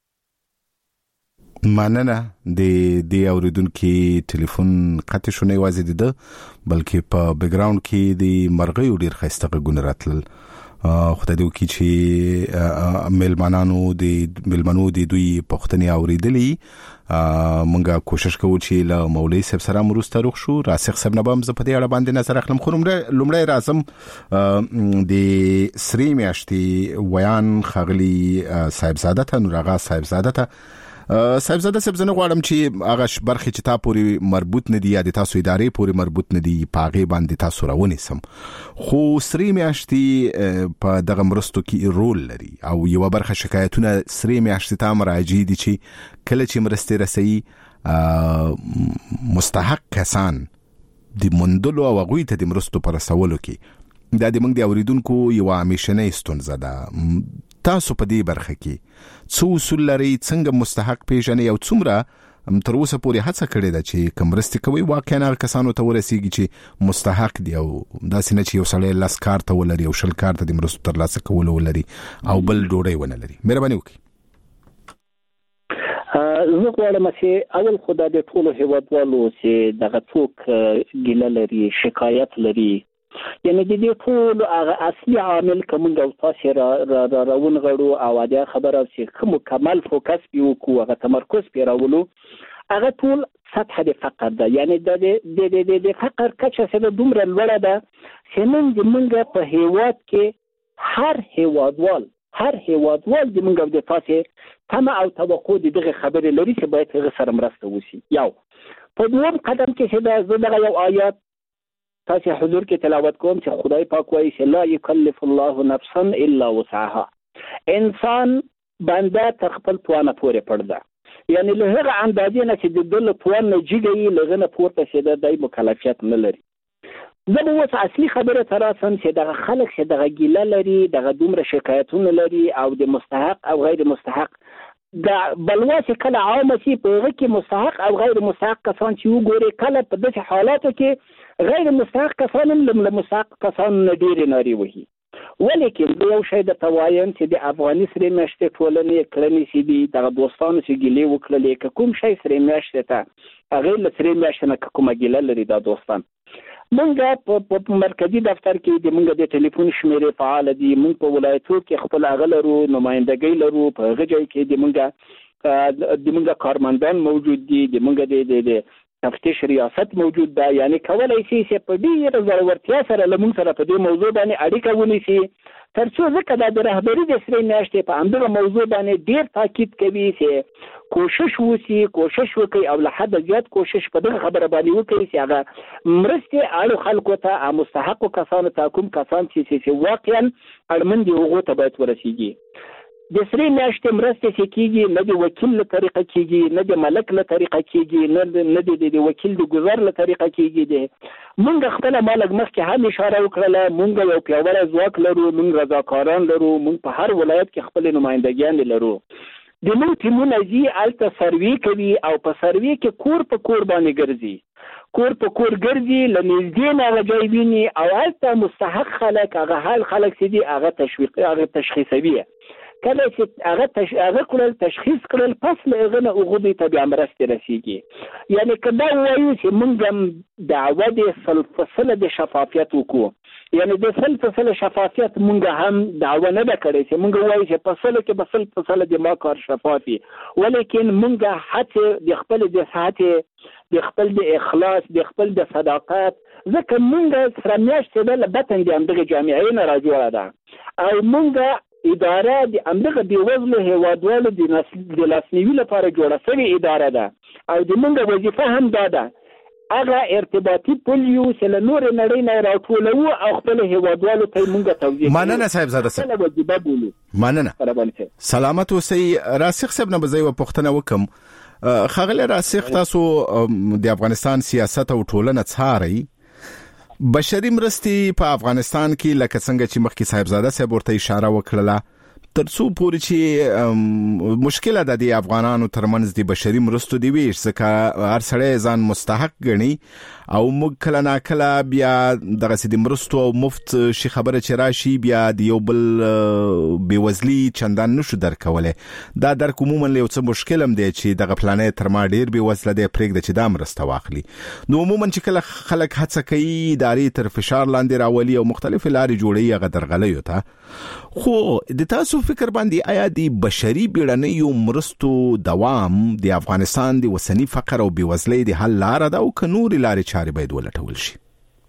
مننه د دې اورېدونکي ټلیفون قطع شو نه یوازې د ده بلکې په بیکګراوند کې د مرغیو ډېر ښایسته غږونه راتلل. خدای دې وکړي چې میلمانانو د میلمنو د دوی پوښتنې اورېدلې. مونږه کوشش کوو چې له مولوي صاحب سره وروسته روغ شو. راسخ صاحب نه به هم زه په دې اړه باندې نظر اخلم خو لومړی راځم د سرې میاشتې ویان ښاغلي صاحبزاده ته نور آغا صاحبزاده ته. صاحبزاده صاحب زه نه غواړم چې هغه برخې چې تا پورې مربوط نه دي یا د تاسو ادارې پورې مربوط نه دي په هغې باندې تاسو راونیسم خو سرې میاشتې په دغه مرستو کې رول لري او یوه برخه شکایتونه سرې میاشتې ته مراجعې دي چې کله چې مرستې رسوي مستحق کسان د موندلو او هغوی ته د مرستو په رسولو کې دا د موږ د اورېدونکو یوه همیشنۍ ستونزه ده. تاسو په دې برخه کې څو اصول لرئ څنګه مستحق پیژنئ او څومره تر اوسه پورې هڅه کړې ده چې که مرستې کوئ واقعا هغه کسانو ته ورسیږي چې مستحق دي او داسې نه چې یو سړی لس کار ته ولري او شل کار ته د مرستو ترلاسه کولو ولري او بل ډوډۍ ونه لري. مهرباني وکړئ. زه غواړم چې اول خو دا د ټولو هیوادوالو چې دغه څوک ګیله لري شکایت لري یعنی د دې ټول هغه اصلي عامل کوم او تاسو را را راونغړو او دا خبره چې کوم مکمل فوکس پیو کو هغه تمرکز پیراولو هغه ټول سطح د فقر ده یعنی د د د د فقر کچه سره دومره لوړه ده چې نن د منګه په هیواد کې هر هیوادوال هر هیوادوال د منګه د تاسو تم او توقع دغه خبره لري چې باید هغه سره مرسته وشي. یو په دویم قدم کې چې دا زړه یو آیات تاسو حضور کې تلاوت کوم چې خدای پاک وایي چې لا یکلف الله نفسا الا وسعها انسان بنده تر خپل توانه پورې پړده یعنی له هغه اندازې نه چې د دل توان نه جګي لغه نه پورته شي د مکلفیت نه لري. زه به اوس اصلي خبره تر راسم چې دغه خلک چې دغه ګیله لري دغه دومره شکایتونه لري او د مستحق او غیر مستحق دا بلوا چې کله عامه شي په هغه کې مستحق او غیر مستحق کسان چې وګوري کله په داسې حالاتو کې غیر مستحق کسان هم له مستحق کسان نه ډېرې نارې وهي. ولیکن د یو شی درته وایم چې د افغاني سرې میاشتې ټولنې کړنې چې دي دغه دوستانو چې ګیلې وکړلې که کوم شی سرې میاشتې ته هغې له سرې میاشتې نه که کومه ګیله لري دا دوستان مونږ په مرکزي دفتر کې د مونږ د ټلیفون شمیرې فعال دي مونږ په ولایتو کې خپل هغه لرو نمایندګۍ لرو په هغه ځای کې د مونږ د مونږ کارمندان موجود دي د مونږ د د تفتیش ریاست موجود ده یعنی کولای شي چې په ډیره ضرورتیا سره لمون سره په دې موضوع باندې اړیکه ونیسي تر څو ځکه د رهبری د سرې میاشتې په همدغه موضوع باندې ډیر تاکید کوي چې کوشش وکړي کوشش وکړي او له حد زیات کوشش په دغه خبره باندې وکړي چې هغه مرستې اړو خلکو ته مستحق کسانو ته کوم کسان چې واقعا اړمن دي هغو ته باید ورسیږي. د سرې میاشتې مرستې چې کېږي نه د وکیل له طریقه کېږي نه د ملک له طریقه کېږي نه د د وکیل د ګزار له طریقه کېږي دی مونږ خپله ما لږ مخکې هم اشاره وکړله مونږ یو پیاوړی ځواک لرو مونږ رضاکاران لرو مونږ په هر ولایت کې خپلې نمایندګیانې لرو د مونږ ټیمونه ځي هلته سروې کوي او په سروې کې کور په کور باندې ګرځي کور په کور ګرځي له نږدې نه هغه ځای ویني او هلته مستحق خلک هغه حال خلک چې دي هغه تشویق هغه تشخیصوي کله چې هغه تش... هغه کول تشخیص کړل پس له هغه نه هغوی ته بیا مرستې رسیږي یعنی که دا ووایو چې موږ هم دعوه د سل فصله د شفافیت وکړو یعنی د سل فصله شفافیت موږ هم دعوه نه ده کړې چې موږ ووایو چې فصله کې به سل فصله د ما کار شفاف وي ولیکن موږ هڅې د خپل د ساعتې د خپل د اخلاص د خپل د صداقت ځکه موږ سره میاشتې ده له بطن د همدغې جامعې نه راجوړه ده او موږ اداره د همدغه بېوزلو هیوادوالو د لاسنیوي لپاره جوړه شوې اداره ده او د موږ وظیفه هم دا ده هغه ارتباطي پل یو چې له نورې نړۍ نه راټولوو او خپل هیوادوالو ته موږ توضیح مننه صاحب زاده صاحب وجیبه بولو. مننه. سلامت اوسئ. راسخ صاحب نه بزای و پښتنه وکم. خغله راسخ تاسو د افغانستان سیاست او ټولنه څاري. بشري مرستې په افغانستان کې لکه څنګه چې مخکې صاحب زاده صاحب ورته اشاره وکړه ترڅو پورې چې مشکله ده د افغانانو ترمنځ د بشري مرستو دی ویش ځکه هر سړی ځان مستحق ګڼي او موږ کله ناکله بیا دغه سي د مرستو او مفت شي خبره چې راشي بیا د یو بل بیوزلي چندان نشو درکوله. دا درک عموما له یو څه مشکل هم دی چې دغه پلانې تر ما ډیر بیوزله دی پرېږده چې دا مرسته واخلي. نو عموما چې کله خلک هڅه کوي ادارې تر فشار لاندې راولي او مختلف لارې جوړي هغه درغلي وته. خو د تاسو فکر باندې آیا د بشري بیړنیو مرستو دوام د افغانستان د وسنی فقر او بیوزلۍ د حل لار ده او که نورې لارې چارې باید ولټول شي؟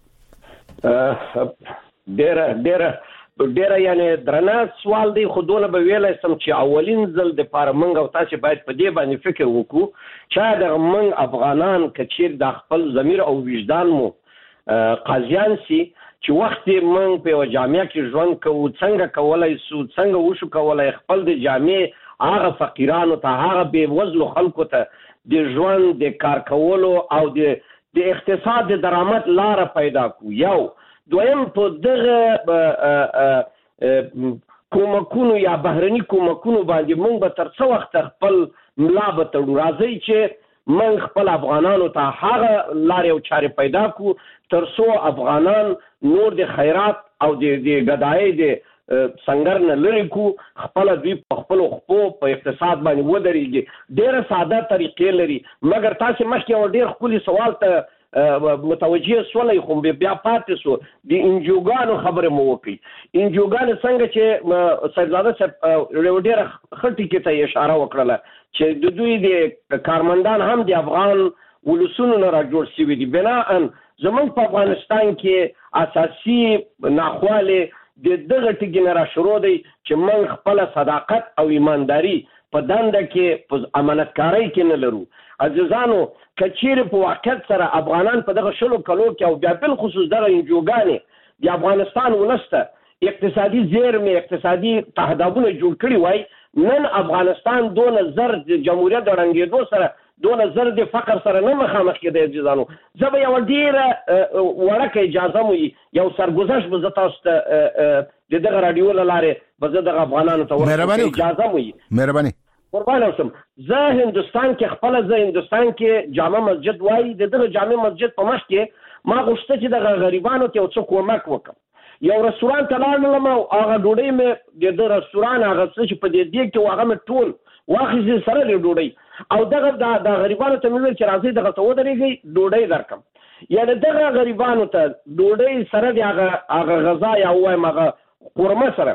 ډېره ډېره ډېره یعنی درنه سوال دی خو دونه به ویلی سم چې اولین ځل دپاره موږ او تاسې باید په دې باندې فکر وکړو چې دغه موږ افغانان که چېر د خپل ضمیر او وجدان مو قاضیان سي چې وخت موږ په یوه جامعه کې ژوند کوو څنګه کولی سو څنګه وشو کولی خپل د جامعې هغه فقیرانو ته هغه بېوزلو خلکو ته د ژوند د کار کولو او د د اقتصاد د درآمد لاره پیدا کړو. یو دویم په دغه کومکونو یا بهرني کومکونو باندې موږ به تر څه وخته خپل ملا به تړو. راځئ چې موږ خپل افغانانو ته هغه لارې او چارې پیدا کړو تر څو افغانان نور د خیرات او د ګدایۍ د سنگر نه لري کو خپل دوی په خپل خپو په اقتصاد باندې ودرېږي. ډېره ساده طریقې لري مګر تاسو مخکې یو ډېر ښکلي سوال ته متوجه سولای خو بیا پاتې سو د انجوګانو خبره مو وکړي. انجوګانو څنګه چې صاحبزاده صاحب ډېره ښه ټکي ته اشاره وکړله چې د دوی د کارمندان هم د افغان ولسونو نه راجوړ شوي دي. بناءً زمونږ په افغانستان کې اساسي ناخواله د دغه ټکي نه راشروع دی چې موږ خپله صداقت او ایمانداري په دنده کې په امانتکارۍ کې نه لرو. عزیزانو که چیرې په واقعیت سره افغانان په دغه شلو کلو کې او بیا بالخصوص دغه انجوګانې د افغانستان ولس ته اقتصادي زیرمې اقتصادي تهدابونه جوړ کړي وای نن افغانستان دونه زر د جمهوریت د ړنګېدو سره دونه زر د فقر سره نه مخامخ کېدی. عزیزانو زه به یوه ډېره وړکه اجازه مو یو سرګذشت به زه تاسو ته د دغه راډیو له لارې به زه دغه افغانانو ته ورکړم اجازه مو مهرباني قربان اوسم. زه هندوستان کې خپله زه هندوستان کې جامع مسجد وایي د دغه جامع مسجد په مخ کې ما غوښته چې دغه غریبانو ته یو څه کومک وکړم. یو رستوران ته لاړم او هغه ډوډۍ مې د ده رستوران هغه څه چې په دې دیګ کې و هغه مې ټول واخیستې سره د ډوډۍ او دغه د غریبانو ته مې ویل چې راځئ دغه ته ودرېږئ ډوډۍ درکړم. یعنې دغه غریبانو ته ډوډۍ سره د هغه هغه غذا یا ووایم هغه قورمه سره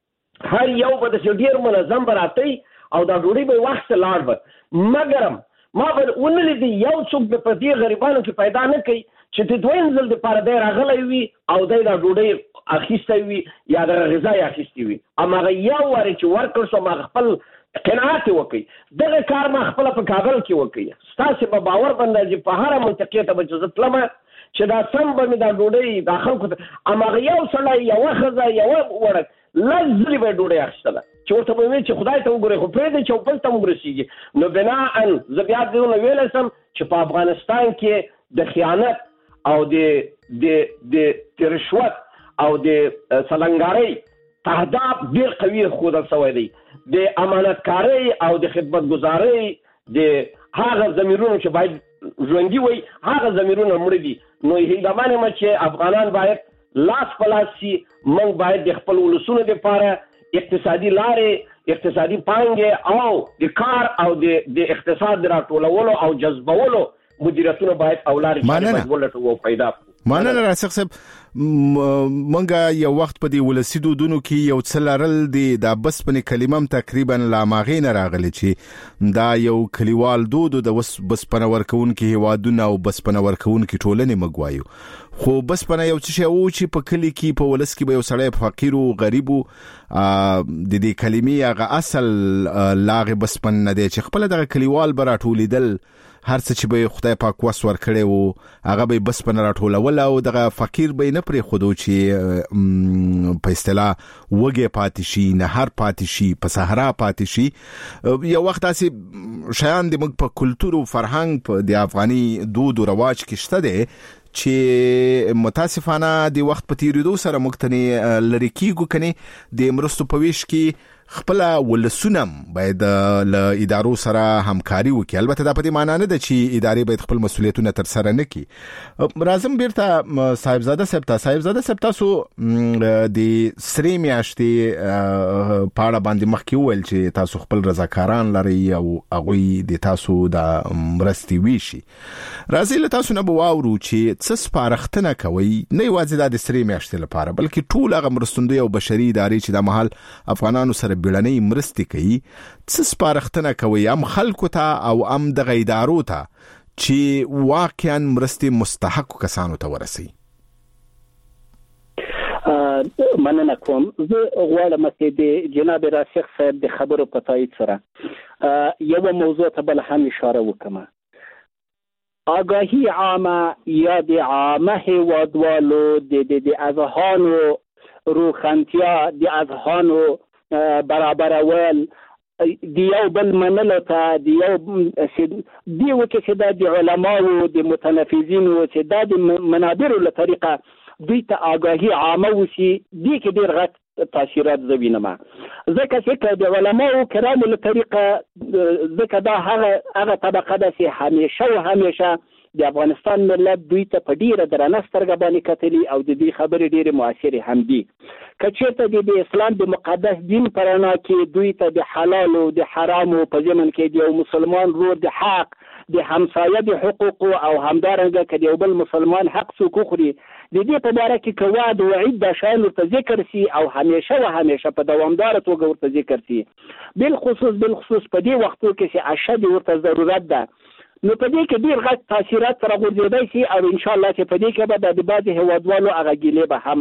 هر یو به داسې ډېر منظم به راتی او دا ډوډۍ به یې واخیسته لاړ به. مګرم ما به ونه لیدې یو څوک به په دې غریبانو کې پیدا نه کوي چې د دویم ځل دپاره دی راغلی وي او دی دا ډوډۍ اخیستی وي یا دغه غذا یې اخیستې وي. هماغه یو وارې چې ورکړ شو هماغه خپل قناعت یې وکړي. دغه کار ما خپله په کابل کې وکړي. ستاسې به باور بنده چې په هره منطقې ته به چې زه تلمه چې دا سم به مې دا ډوډۍ دا خلکو ته هماغه یو سړی یوه ښځه یوه وړک لس ځلې به یې ډوډۍ اخیستله چې ورته به ویل چې خدای ته وګورئ خو پرېږدئ چې بل ته ورسېږي. نو بناءً زه بیا دونه ویلی سم چې په افغانستان کې د خیانت او د د رشوت او د سلنګارۍ تهداب ډېر قوي ښودل شوی دی. د امانتکارۍ او د خدمتګزارۍ د هغه ضمیرونو چې باید ژوندي وي هغه ضمیرونه مړه دي. نو هیله یم چې افغانان باید لاس په لاس سي. موږ باید د خپل ولسونو دپاره اقتصادي لارې اقتصادي پانګې او د کار او د اقتصاد د راټولولو او جذبولو مدیریتونه باید او لارې باید ولټوو او پیدا کړو. مننه راسخ صاحب. منګه یو وخت په دې ولسی دودونو کې یو څه لرل دي د بسپنې کلمه تقریبا لا ماغې نه راغلی چې دا یو کلیوال دود د بسپنه ورکوونکي هیوادونه او بسپنه ورکوونکي ټولنې مګوایو خو بسپنه یو څه شی و چې په کلی کې په ولس کې به یو سړی فقیر او غریب د دې کلمې هغه اصل لاغه بسپنه نه دی چې خپل دغه کلیوال برا ټولیدل هر څه چې به خدای پاک وس ور کړی وو هغه به بس په راټولول او دغه فقیر به نه پرې خودو چې په اصطلاح وګه پاتې شي نه هر پاتې شي په صحرا پاتې شي یو وخت اسی شیان د موږ په کلچر او فرهنګ په د افغاني دود او رواج کې شته دي چې متاسفانه د وخت په تیریدو سره مختنی لری کیږي کني د مرستو په ویش کې خپل ولسونم باید له ادارو سره همکاري وکړي البته دا په دې معنی نه ده چې ادارې باید خپل مسؤلیتونه تر سره نه کړي راځم بیرته صاحبزاده صاحب ته صاحبزاده صاحب تاسو د سری میاشتې پاړه باندې مخکې وویل چې تاسو خپل رضاکاران لري او هغه د تاسو د مرستي ویشي راځي له تاسو نه بواورو چې څه سپارښتنه کوي نه یوازې د سری میاشتې لپاره بلکې ټول هغه مرستندوی او بشري ادارې چې د محل افغانانو سره بیړنۍ مرستې کوي څه سپارښتنه کوي هم خلکو ته او هم دغه ادارو ته چې واقعا مرستې مستحقو کسانو ته ورسي مننه کوم زه غواړم چې د جناب راسخ صاحب د خبرو په تایید سره یو موضوع ته بل هم اشاره وکم آگاهی عامه یا د عامه هیوادوالو د د اذهانو روښانتیا د اذهانو برابرول د یو بل منلو ته د یو دی وکه چې د علماو د متنفذینو چې د منابرو له طریقه دوی ته آگاهی عامه وسی دی کې ډیر غټ تاثیرات زوینما ځکه چې د علماو کرامو له طریقه ځکه دا هغه هغه طبقه ده چې همیشه او همیشه د افغانستان ملت دوی ته په ډیره درنه سترګه باندې کتلي او د دې خبرې ډیره موثرې هم دي که چېرته د اسلام د مقدس دین په رڼا کې دوی ته د حلال او د حرامو په ضمن کې د یو مسلمان ورور د حق د همسایه د حقوقو او همدارنګه که د یو بل مسلمان حق څوک خوري د دې په باره کې که وعد او وعید د شیان ورته ذکر سي او همیشه و همیشه په دوامداره توګه ورته ذکر سي بالخصوص بالخصوص په دې وختو کې چې اشد ورته ضرورت ده نو په دې کې ډیر غټ تاثیرات سره غورځېدای شي او ان شاء الله چې په دې کې به د بعضې هیوادوالو هغه ګیلې به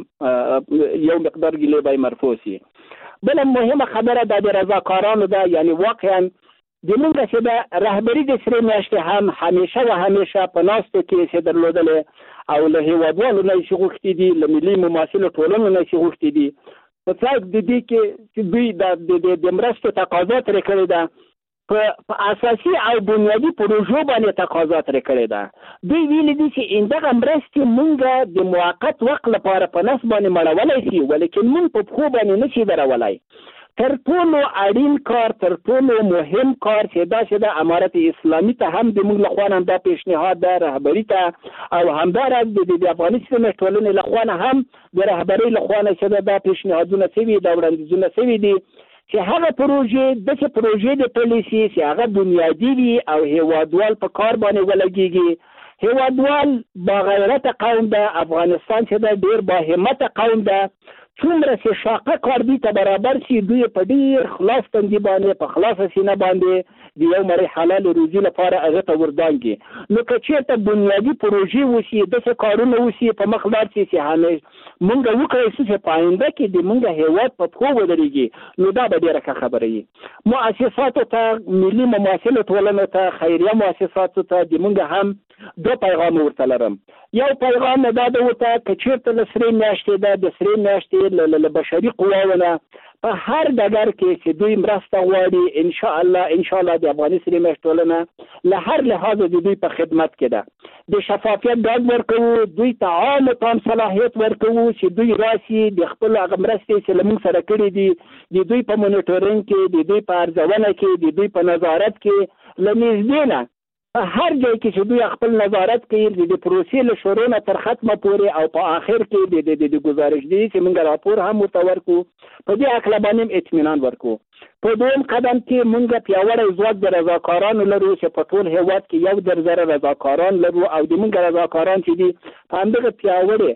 هم یو مقدار ګیلې به مرفوع شي بله مهمه خبره دا د رضاکارانو ده یعنی واقعا د موږ چې د رهبري د سرې میاشتې هم همیشه و همیشه په ناستو کې چې درلودلې او له هیوادوالو نه یې چې غوښتي دي له ملي مماثلو ټولنو نه چې غوښتي دي په څاک د دې کې چې دوی د مرستو تقاضا ترې کړې ده په اساسي او بنیادی پروژو باندې تقاضا ترې کړې ده دوی ویلي دي چې اندغه مرستې مونږ د موقت وخت لپاره په نس باندې مړولی شي ولیکن مونږ په پښو باندې نشي درولی تر ټولو اړین کار تر ټولو مهم کار چې دا چې د امارت اسلامي ته هم د موږ لخوا نه دا پیشنهاد ده رهبري ته او همداراز د افغاني سیمې ټولنې لخوا نه هم د رهبرۍ لخوا نه چې دا پیشنهادونه شوي دا وړاندیزونه شوي دي چې هغه پروژې دغه پروژې د پالیسي چې هغه بنیادی وي او هیوادوال په کار باندې ولګيږي هیوادوال با غیرت قوم ده افغانستان چې دا ډیر با همت قوم ده څومره چې شاقه کار دي ته برابر شي دوی په ډیر خلاص تندي باندې په خلاص سینه باندې د یو مری حلال روزي لپاره هغه ته وردانګي نو که چېرته بنیادی پروژې وشي دغه کارونه وشي په مخ لاړ شي چې همیشه مونږ وکړو چې په آینده کې د مونږ هیواد په پخو ودرېږي نو دا به ډیره ښه خبره وي مؤسساتو ته ملي مماثلو ټولنو ته خیریه مؤسساتو ته د مونږ هم دو پیغام ورته لرم یو پیغام دا ده ورته که چېرته له سرې میاشتې ده د سرې میاشتې له بشري قواونه په هر ډګر کې چې دوی مرسته غواړي ان شاء الله ان شاء الله د افغاني سرې میاشت ټولنه له هر لحاظ د دوی په خدمت کې ده د شفافیت ډاډ ورکوو دوی ته عام تام صلاحیت ورکوو چې دوی راشي د خپل هغه مرستې چې له موږ سره کړي دي د دوی په مونیټورینګ کې د دوی په ارزونه کې د دوی په نظارت کې له نږدې نه هر ځای کې چې دوی خپل نظارت کوي د پروسې له شروع نه تر ختمه پورې او په آخر کې د د گزارش دی چې موږ راپور هم متورکو په دې اکل باندې اطمینان ورکو په دویم قدم کې موږ پیاوړی ځواک د رضاکارانو لرو چې په ټول هیواد کې یو در زره رضاکاران لرو او د موږ رضاکاران چې دي په همدغه پیاوړی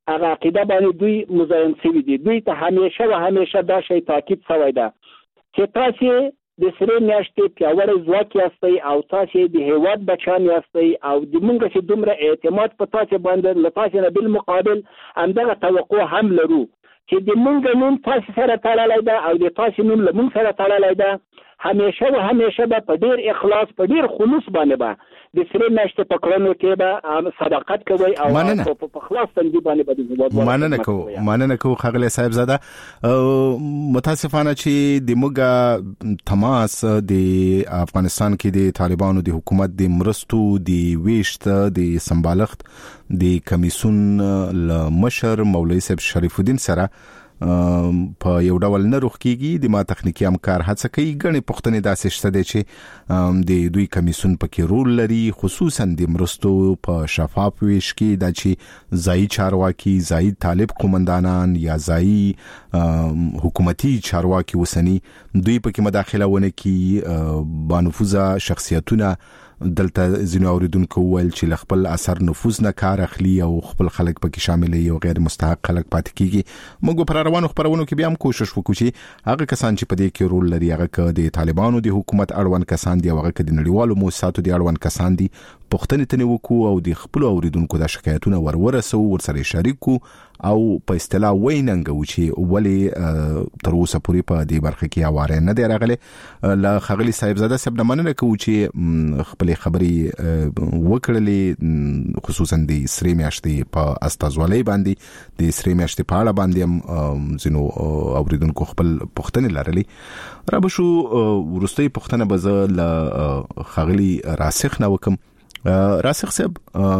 هغه عقیده باندې دوی مزین شوي دي. دوی ته همیشه و همیشه دا شی تاکید شوی ده چې تاسې د سرې میاشتې پیاوړی ځواک یاستئ او تاسې د هیواد بچیان یاستئ او د موږ چې دومره اعتماد په تاسې باندې له تاسې نه بالمقابل همدغه توقع هم لرو چې د موږ نوم تاسې سره تړلی ده او د تاسې نوم له موږ سره تړلی ده. همیشه و همیشه به په ډیر اخلاص په ډیر خلوص باندې به د سرې میاشتې په کړنو کې به صداقت کوئ او په خلاص تندي باندې به د هیواد مننه کوو مننه کوو ښاغلی صاحب زاده. متاسفانه چې د موږ تماس د افغانستان کې د طالبانو د حکومت د مرستو د ویشت د سمبالښت د کمیسون له مشر مولوي صاحب شریف الدین سره په یو ډول نه روخ کیږي. د ما تخنیکی همکار هڅه کوي غني پښتنې داسې شته دي چې د دوی کمیسون پکې رول لري، خصوصا د مرستو په شفاف ویش کې د چې ځای چارواکي ځای طالب قومندانان یا ځای حکومتي چارواکي وسني دوی پکې مداخله ونه کی. بانفوذه شخصیتونه دلته ځینو اوریدونکو ویل چې خپل اثر نفوذ نه کار اخلي او خپل خلک پکې شامل او غیر مستحق خلک پاتې کیږي. موږ پر روانو خبرونو کې بیا هم کوشش وکړو چې هغه کسان چې په دې کې رول لري هغه ک د طالبانو د حکومت اړوند کسان دي او هغه ک د نړیوالو مؤسساتو د اړوند کسان دي پښتنې تنه وکړو او د خپل اوریدونکو د شکایتونو ورورسو ورسره شریکو او په اصطلاح ویننګو چې ولې تر اوسه پورې په دې برخه کې اواره نه دی راغلی. لا خغلی صاحب زاده صاحب نه مننه کوو چې خپل خبري وکړلې خصوصا د سرې میاشتې په استازولۍ باندې د سرې میاشتې په اړه باندې هم زینو اوریدونکو خپل پوښتنې لرلې. را به شو ورستۍ پوښتنه به زه له خغلی راسخ نه وکم. راسخ صاحب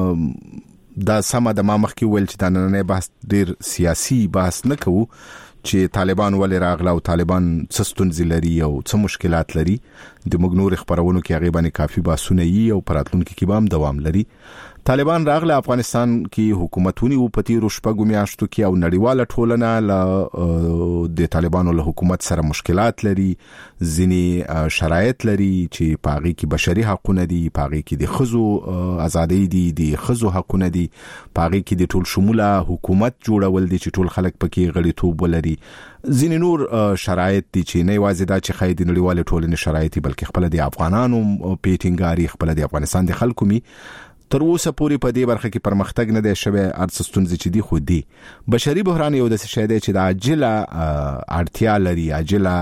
دا سمه د ما مخکې ویل چې دا نننې بحث ډیر سیاسي بحث نه کوو چې طالبان ولې راغله او طالبان څه ستونزې لري او څه مشکلات لري. د موږ نور خبرونو کې هغه باندې کافي بحثونه یي او پراتلونکو کې به هم دوام لري. طالبان راغله افغانستان کې حکومتونی او پتی روشپګو میاشتو کې او نړیواله ټولنه له د طالبانو له حکومت سره مشکلات لري، ځینی شرایط لري چې پاغي کې بشري حقوقونه دي، پاغي کې د خزو ازادي دي، د خزو حقوقونه دي، پاغي کې د ټول شموله حکومت جوړول دي چې ټول خلک پکې غړیتوب ولري. ځینې نور شرایط دي چې نه یوازې دا چې خای د نړیواله ټولنې شرایط بلکې خپل د افغانانو پیټینګاری خپل د افغانستان د خلکو می تر اوسه پورې په دې برخه کې پرمختګ نه دی شوی. ارڅستون چې دی خو دی بشري بحران یو د څه شی دی چې د عاجله اړتیا لري، عاجله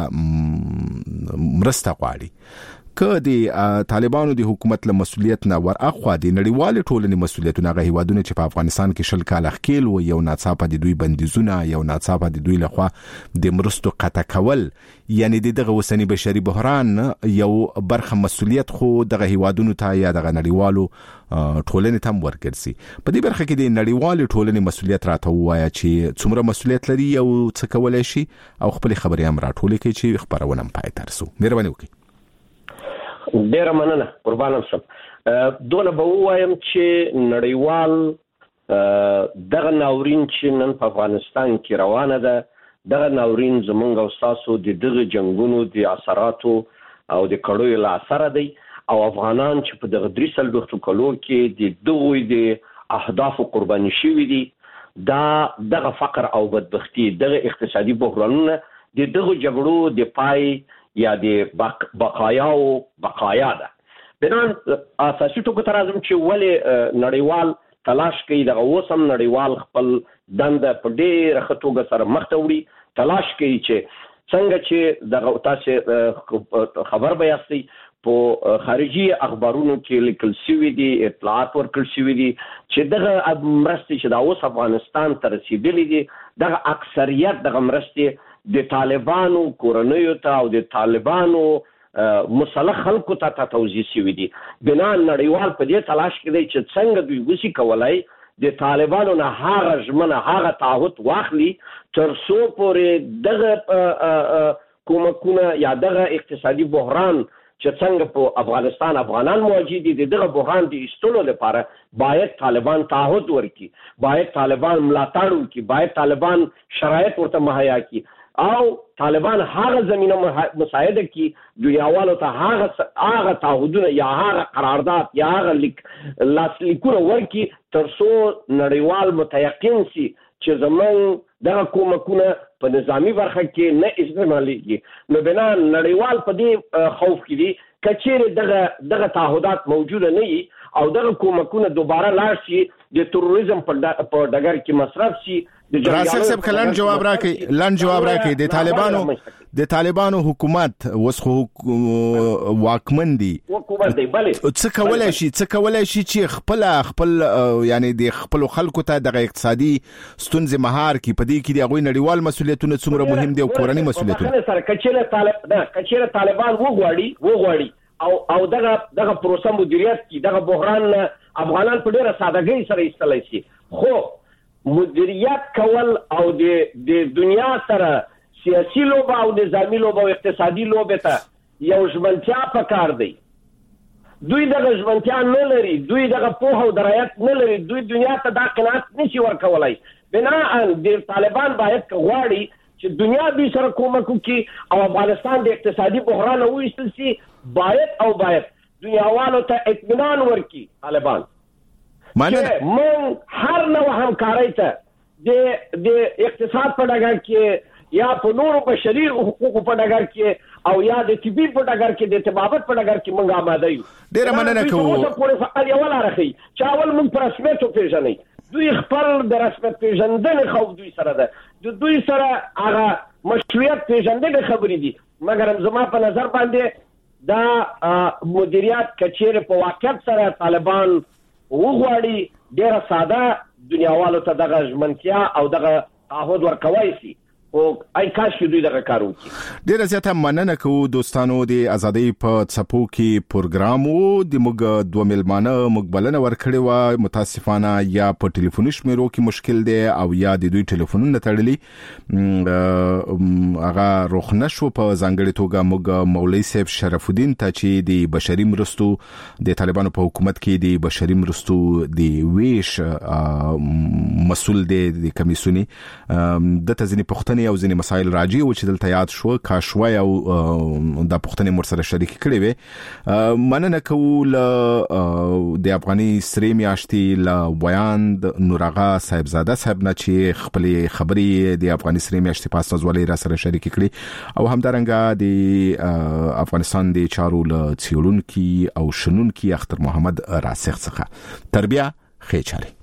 مرسته غواړي. که د طالبانو د حکومت له مسؤلیت نه ور اخوا د نړیوال ټولنې مسؤلیتونه غي هیوادونه چې په افغانستان کې شل کال خکیل و یو ناڅاپه د دوی بندیزونه یو ناڅاپه د دوی لخوا د مرستو قطع کول، یعنی دغه وسنی بشري بحران یو برخه مسؤلیت خو دغه هیوادونو ته یا دغه نړیوالو ټولنې ته ورګرځي. په دې برخه کې د نړیوال ټولنې مسؤلیت راته وایا چې څومره مسؤلیت لري او څه کولای شي او خپل خبرې هم راټولې کوي چې خبرونه پای ته رسو. مهرباني وکړئ. ډیره مننه قربانم شم. دونه به وایم چې نړیوال دغه ناورین چې نن په افغانستان کې روانه ده، دغه ناورین زمونږ او تاسو د دغه جنگونو د اثراتو او د کړهو له اثر دی او افغانان چې په دغه درې سلوخت کلو کې د دغوی د اهداف قرباني شوي دي، دا دغه فقر او بدبختی، دغه اقتصادي بحرانونه د دغه جګړو د پای یا د بقایا او بقایا ده. بنان اساسي ټکو تر اعظم چې ولې نړیوال تلاش کوي دغه اوسم نړیوال خپل دنده په ډېر خطوګه سره مخ ته وړي، تلاش کوي چې څنګه چې دغه تاسو خبر به یاستئ په خارجي اخبارونو کې لیکل شوی دي، اطلاعات ورکړل شوی دي چې دغه مرستې چې د اوس افغانستان ته رسیدلې دي دغه اکثریت دغه مرستې د طالبانو کورنیو ته او د طالبانو مسلح خلکو ته توزیع شوي دي. بنا نړیوال په دې تلاش کې دی چې څنګه دوی وسی کولای د طالبانو نه هغه ژمنه هغه تعهد واخلي تر څو پورې دغه کومکونه یا دغه اقتصادي بحران چې څنګه په افغانستان افغانان موجود دي دغه بحران د ایستلو لپاره باید طالبان تعهد ورکړي، باید طالبان ملاتړ وکړي، باید طالبان شرایط ورته مهیا کړي او طالبان هغه زمينه مساعده کی دنیاوالو ته هغه هغه تعهدونه یا هغه قرارداد یا هغه لیک لاس لیکونه ورکی تر څو نړیوال متيقن سي چې زمونږ دغه کومکونه په نظامی برخه کې نه استعمالېږي نو بنا نړیوال په دې خوف کې دي که چیرې دغه دغه تعهدات موجوده نه وي او دغه کومکونه دوباره لاړ شي د تروریزم په ډګر کې مصرف شي. راسخ صاحب کلن جواب راکړي لن جواب راکړي د طالبانو د طالبانو حکومت اوس خو واکمن دي حکومت دی بله څه کولای شي څه کولای شي چې خپل خپل یعنی د خپل خلکو ته د اقتصادي ستونزې مهار کی پدې کې د غوي نړیوال مسولیتونه څومره مهم دي او کورنۍ مسولیتونه سره کچېره طالب نه کچېره طالبان وغواړي وغواړي او او دغه دغه پروسه مدیریت کی دغه بحران افغانان په ډیره سادهګۍ سره ایستلای شي خو مدیریت کول او د د دنیا سره سیاسي لوبه او نظامی لوبه او اقتصادي لوبه ته یو ژمنتیا پکار دی. دوی دغه ژمنتیا نه لري دوی دغه پوهه او درایت نه لري دوی دنیا ته دا قناعت نشي ورکولای. بنا د طالبان باید غواړي چې دنیا دوی سره کومک وکړي او افغانستان د اقتصادي بحران وایستل شي باید او باید دنیاوالو ته اطمینان ورکړي طالبان چې من هر نوع همکارۍ ته د د اقتصاد په ډګر کې یا په نورو بشري حقوقو په ډګر کې او یا د طبي په ډګر کې د طبابت په ډګر کې موږ آماده یو. ډېره مننه کوو اوس پورې فقط یو لاره ښیي چې اول موږ په رسمیت وپېژنئ دوی خپل د رسمیت پېژندنې خوف دوی سره ده د دوی سره هغه مشروعیت پېژندنې خبرې دي مګر زما په نظر باندې دا مدیریت کچېرې په واقعیت سره طالبان وغواړي ډیره ساده دنیاوالو ته دغه ژمنتیا او دغه تعهد ورکوای شي او آی کاش دوی دغه کار وکړي. ډیره زیاته مننه کوو دوستانو د ازادۍ په څپو کې پروګرام وو د موږ دوه ملمانه موږ بلنه ورکړې و متاسفانه یا په ټلیفوني شمیرو کې مشکل دی او یا د دوی ټلیفونونه تړلي هغه روخ نشو په ځانګړي توګه موږ مولوی صاحب شرف الدین ته چې د بشري مرستو د طالبانو په حکومت کې د بشري مرستو د ویش مسول دی د کمیسیوني د تزنی پختنې او ځینې مسایل راځي او چې دلته یاد شو کاشوي او د پښتنې مر سره شریک کړي وي. مننه کوو ل د افغاني سری میاشتې ل بیان د نورغه صاحبزاده صاحب نه چې خپل خبري د افغاني سری میاشتې په اساس را سره شریک کړي او همدارنګه د افغانستان د چارو ل څیړونکو او شنونکو اختر محمد راسخ څخه تربیه خېچاري.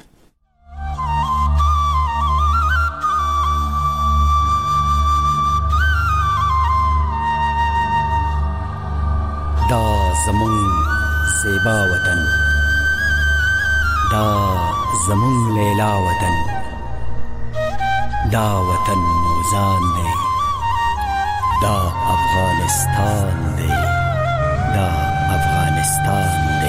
دا زمون زیبا وطن دا زمون لیلا وطن دا وطن موزان دی دا افغانستان دی دا افغانستان دی.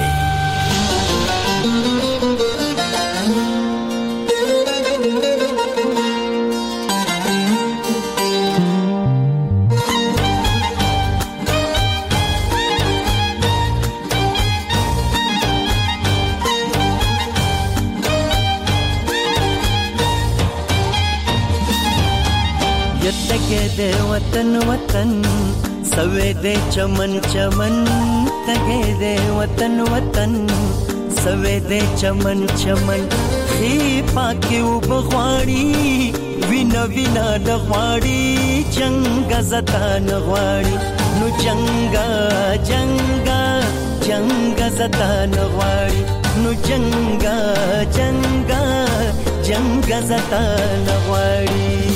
تگے دے وطن وطن سوے دے چمن چمن تگے دے وطن وطن سوے دے چمن چمن خی پاکی و بغواړي وینا وینا نغواړي جنگ زتا نغواړي نو جنگا جنگا جنگ زتا نغواړي نو جنگا جنگا جنگ زتا نغواړي.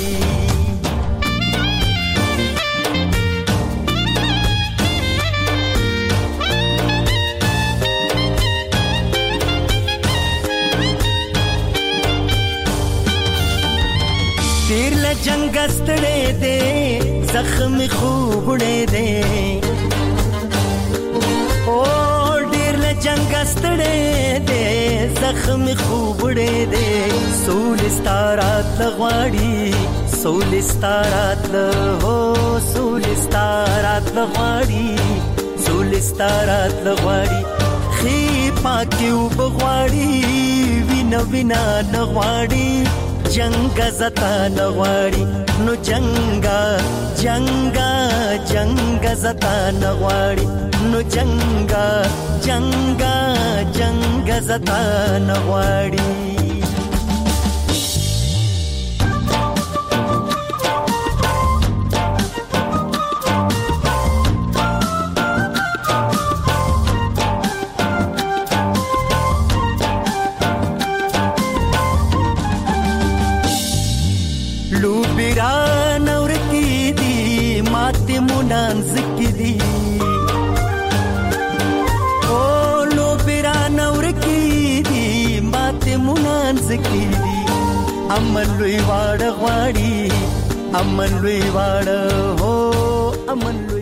تیر ل جنگ استړې دې زخم خوبړې دې او ډیر ل جنگ استړې دې زخم خوبړې دې سول ستارات لغواړي سول ستارات له هو سول ستارات لغواړي سول ستارات لغواړي خي پاکي و بغواړي وینا وینا نغواړي جنگ زتا نغواړي نو جنگا جنگا جنگ زتا نغواړي نو جنگا جنگا جنگ زتا نغواړي. مونان زکدي او لو پیران ورکی دي ماته مونان زکدي امن لوی واړه غواړي امن لوی واړه هو امن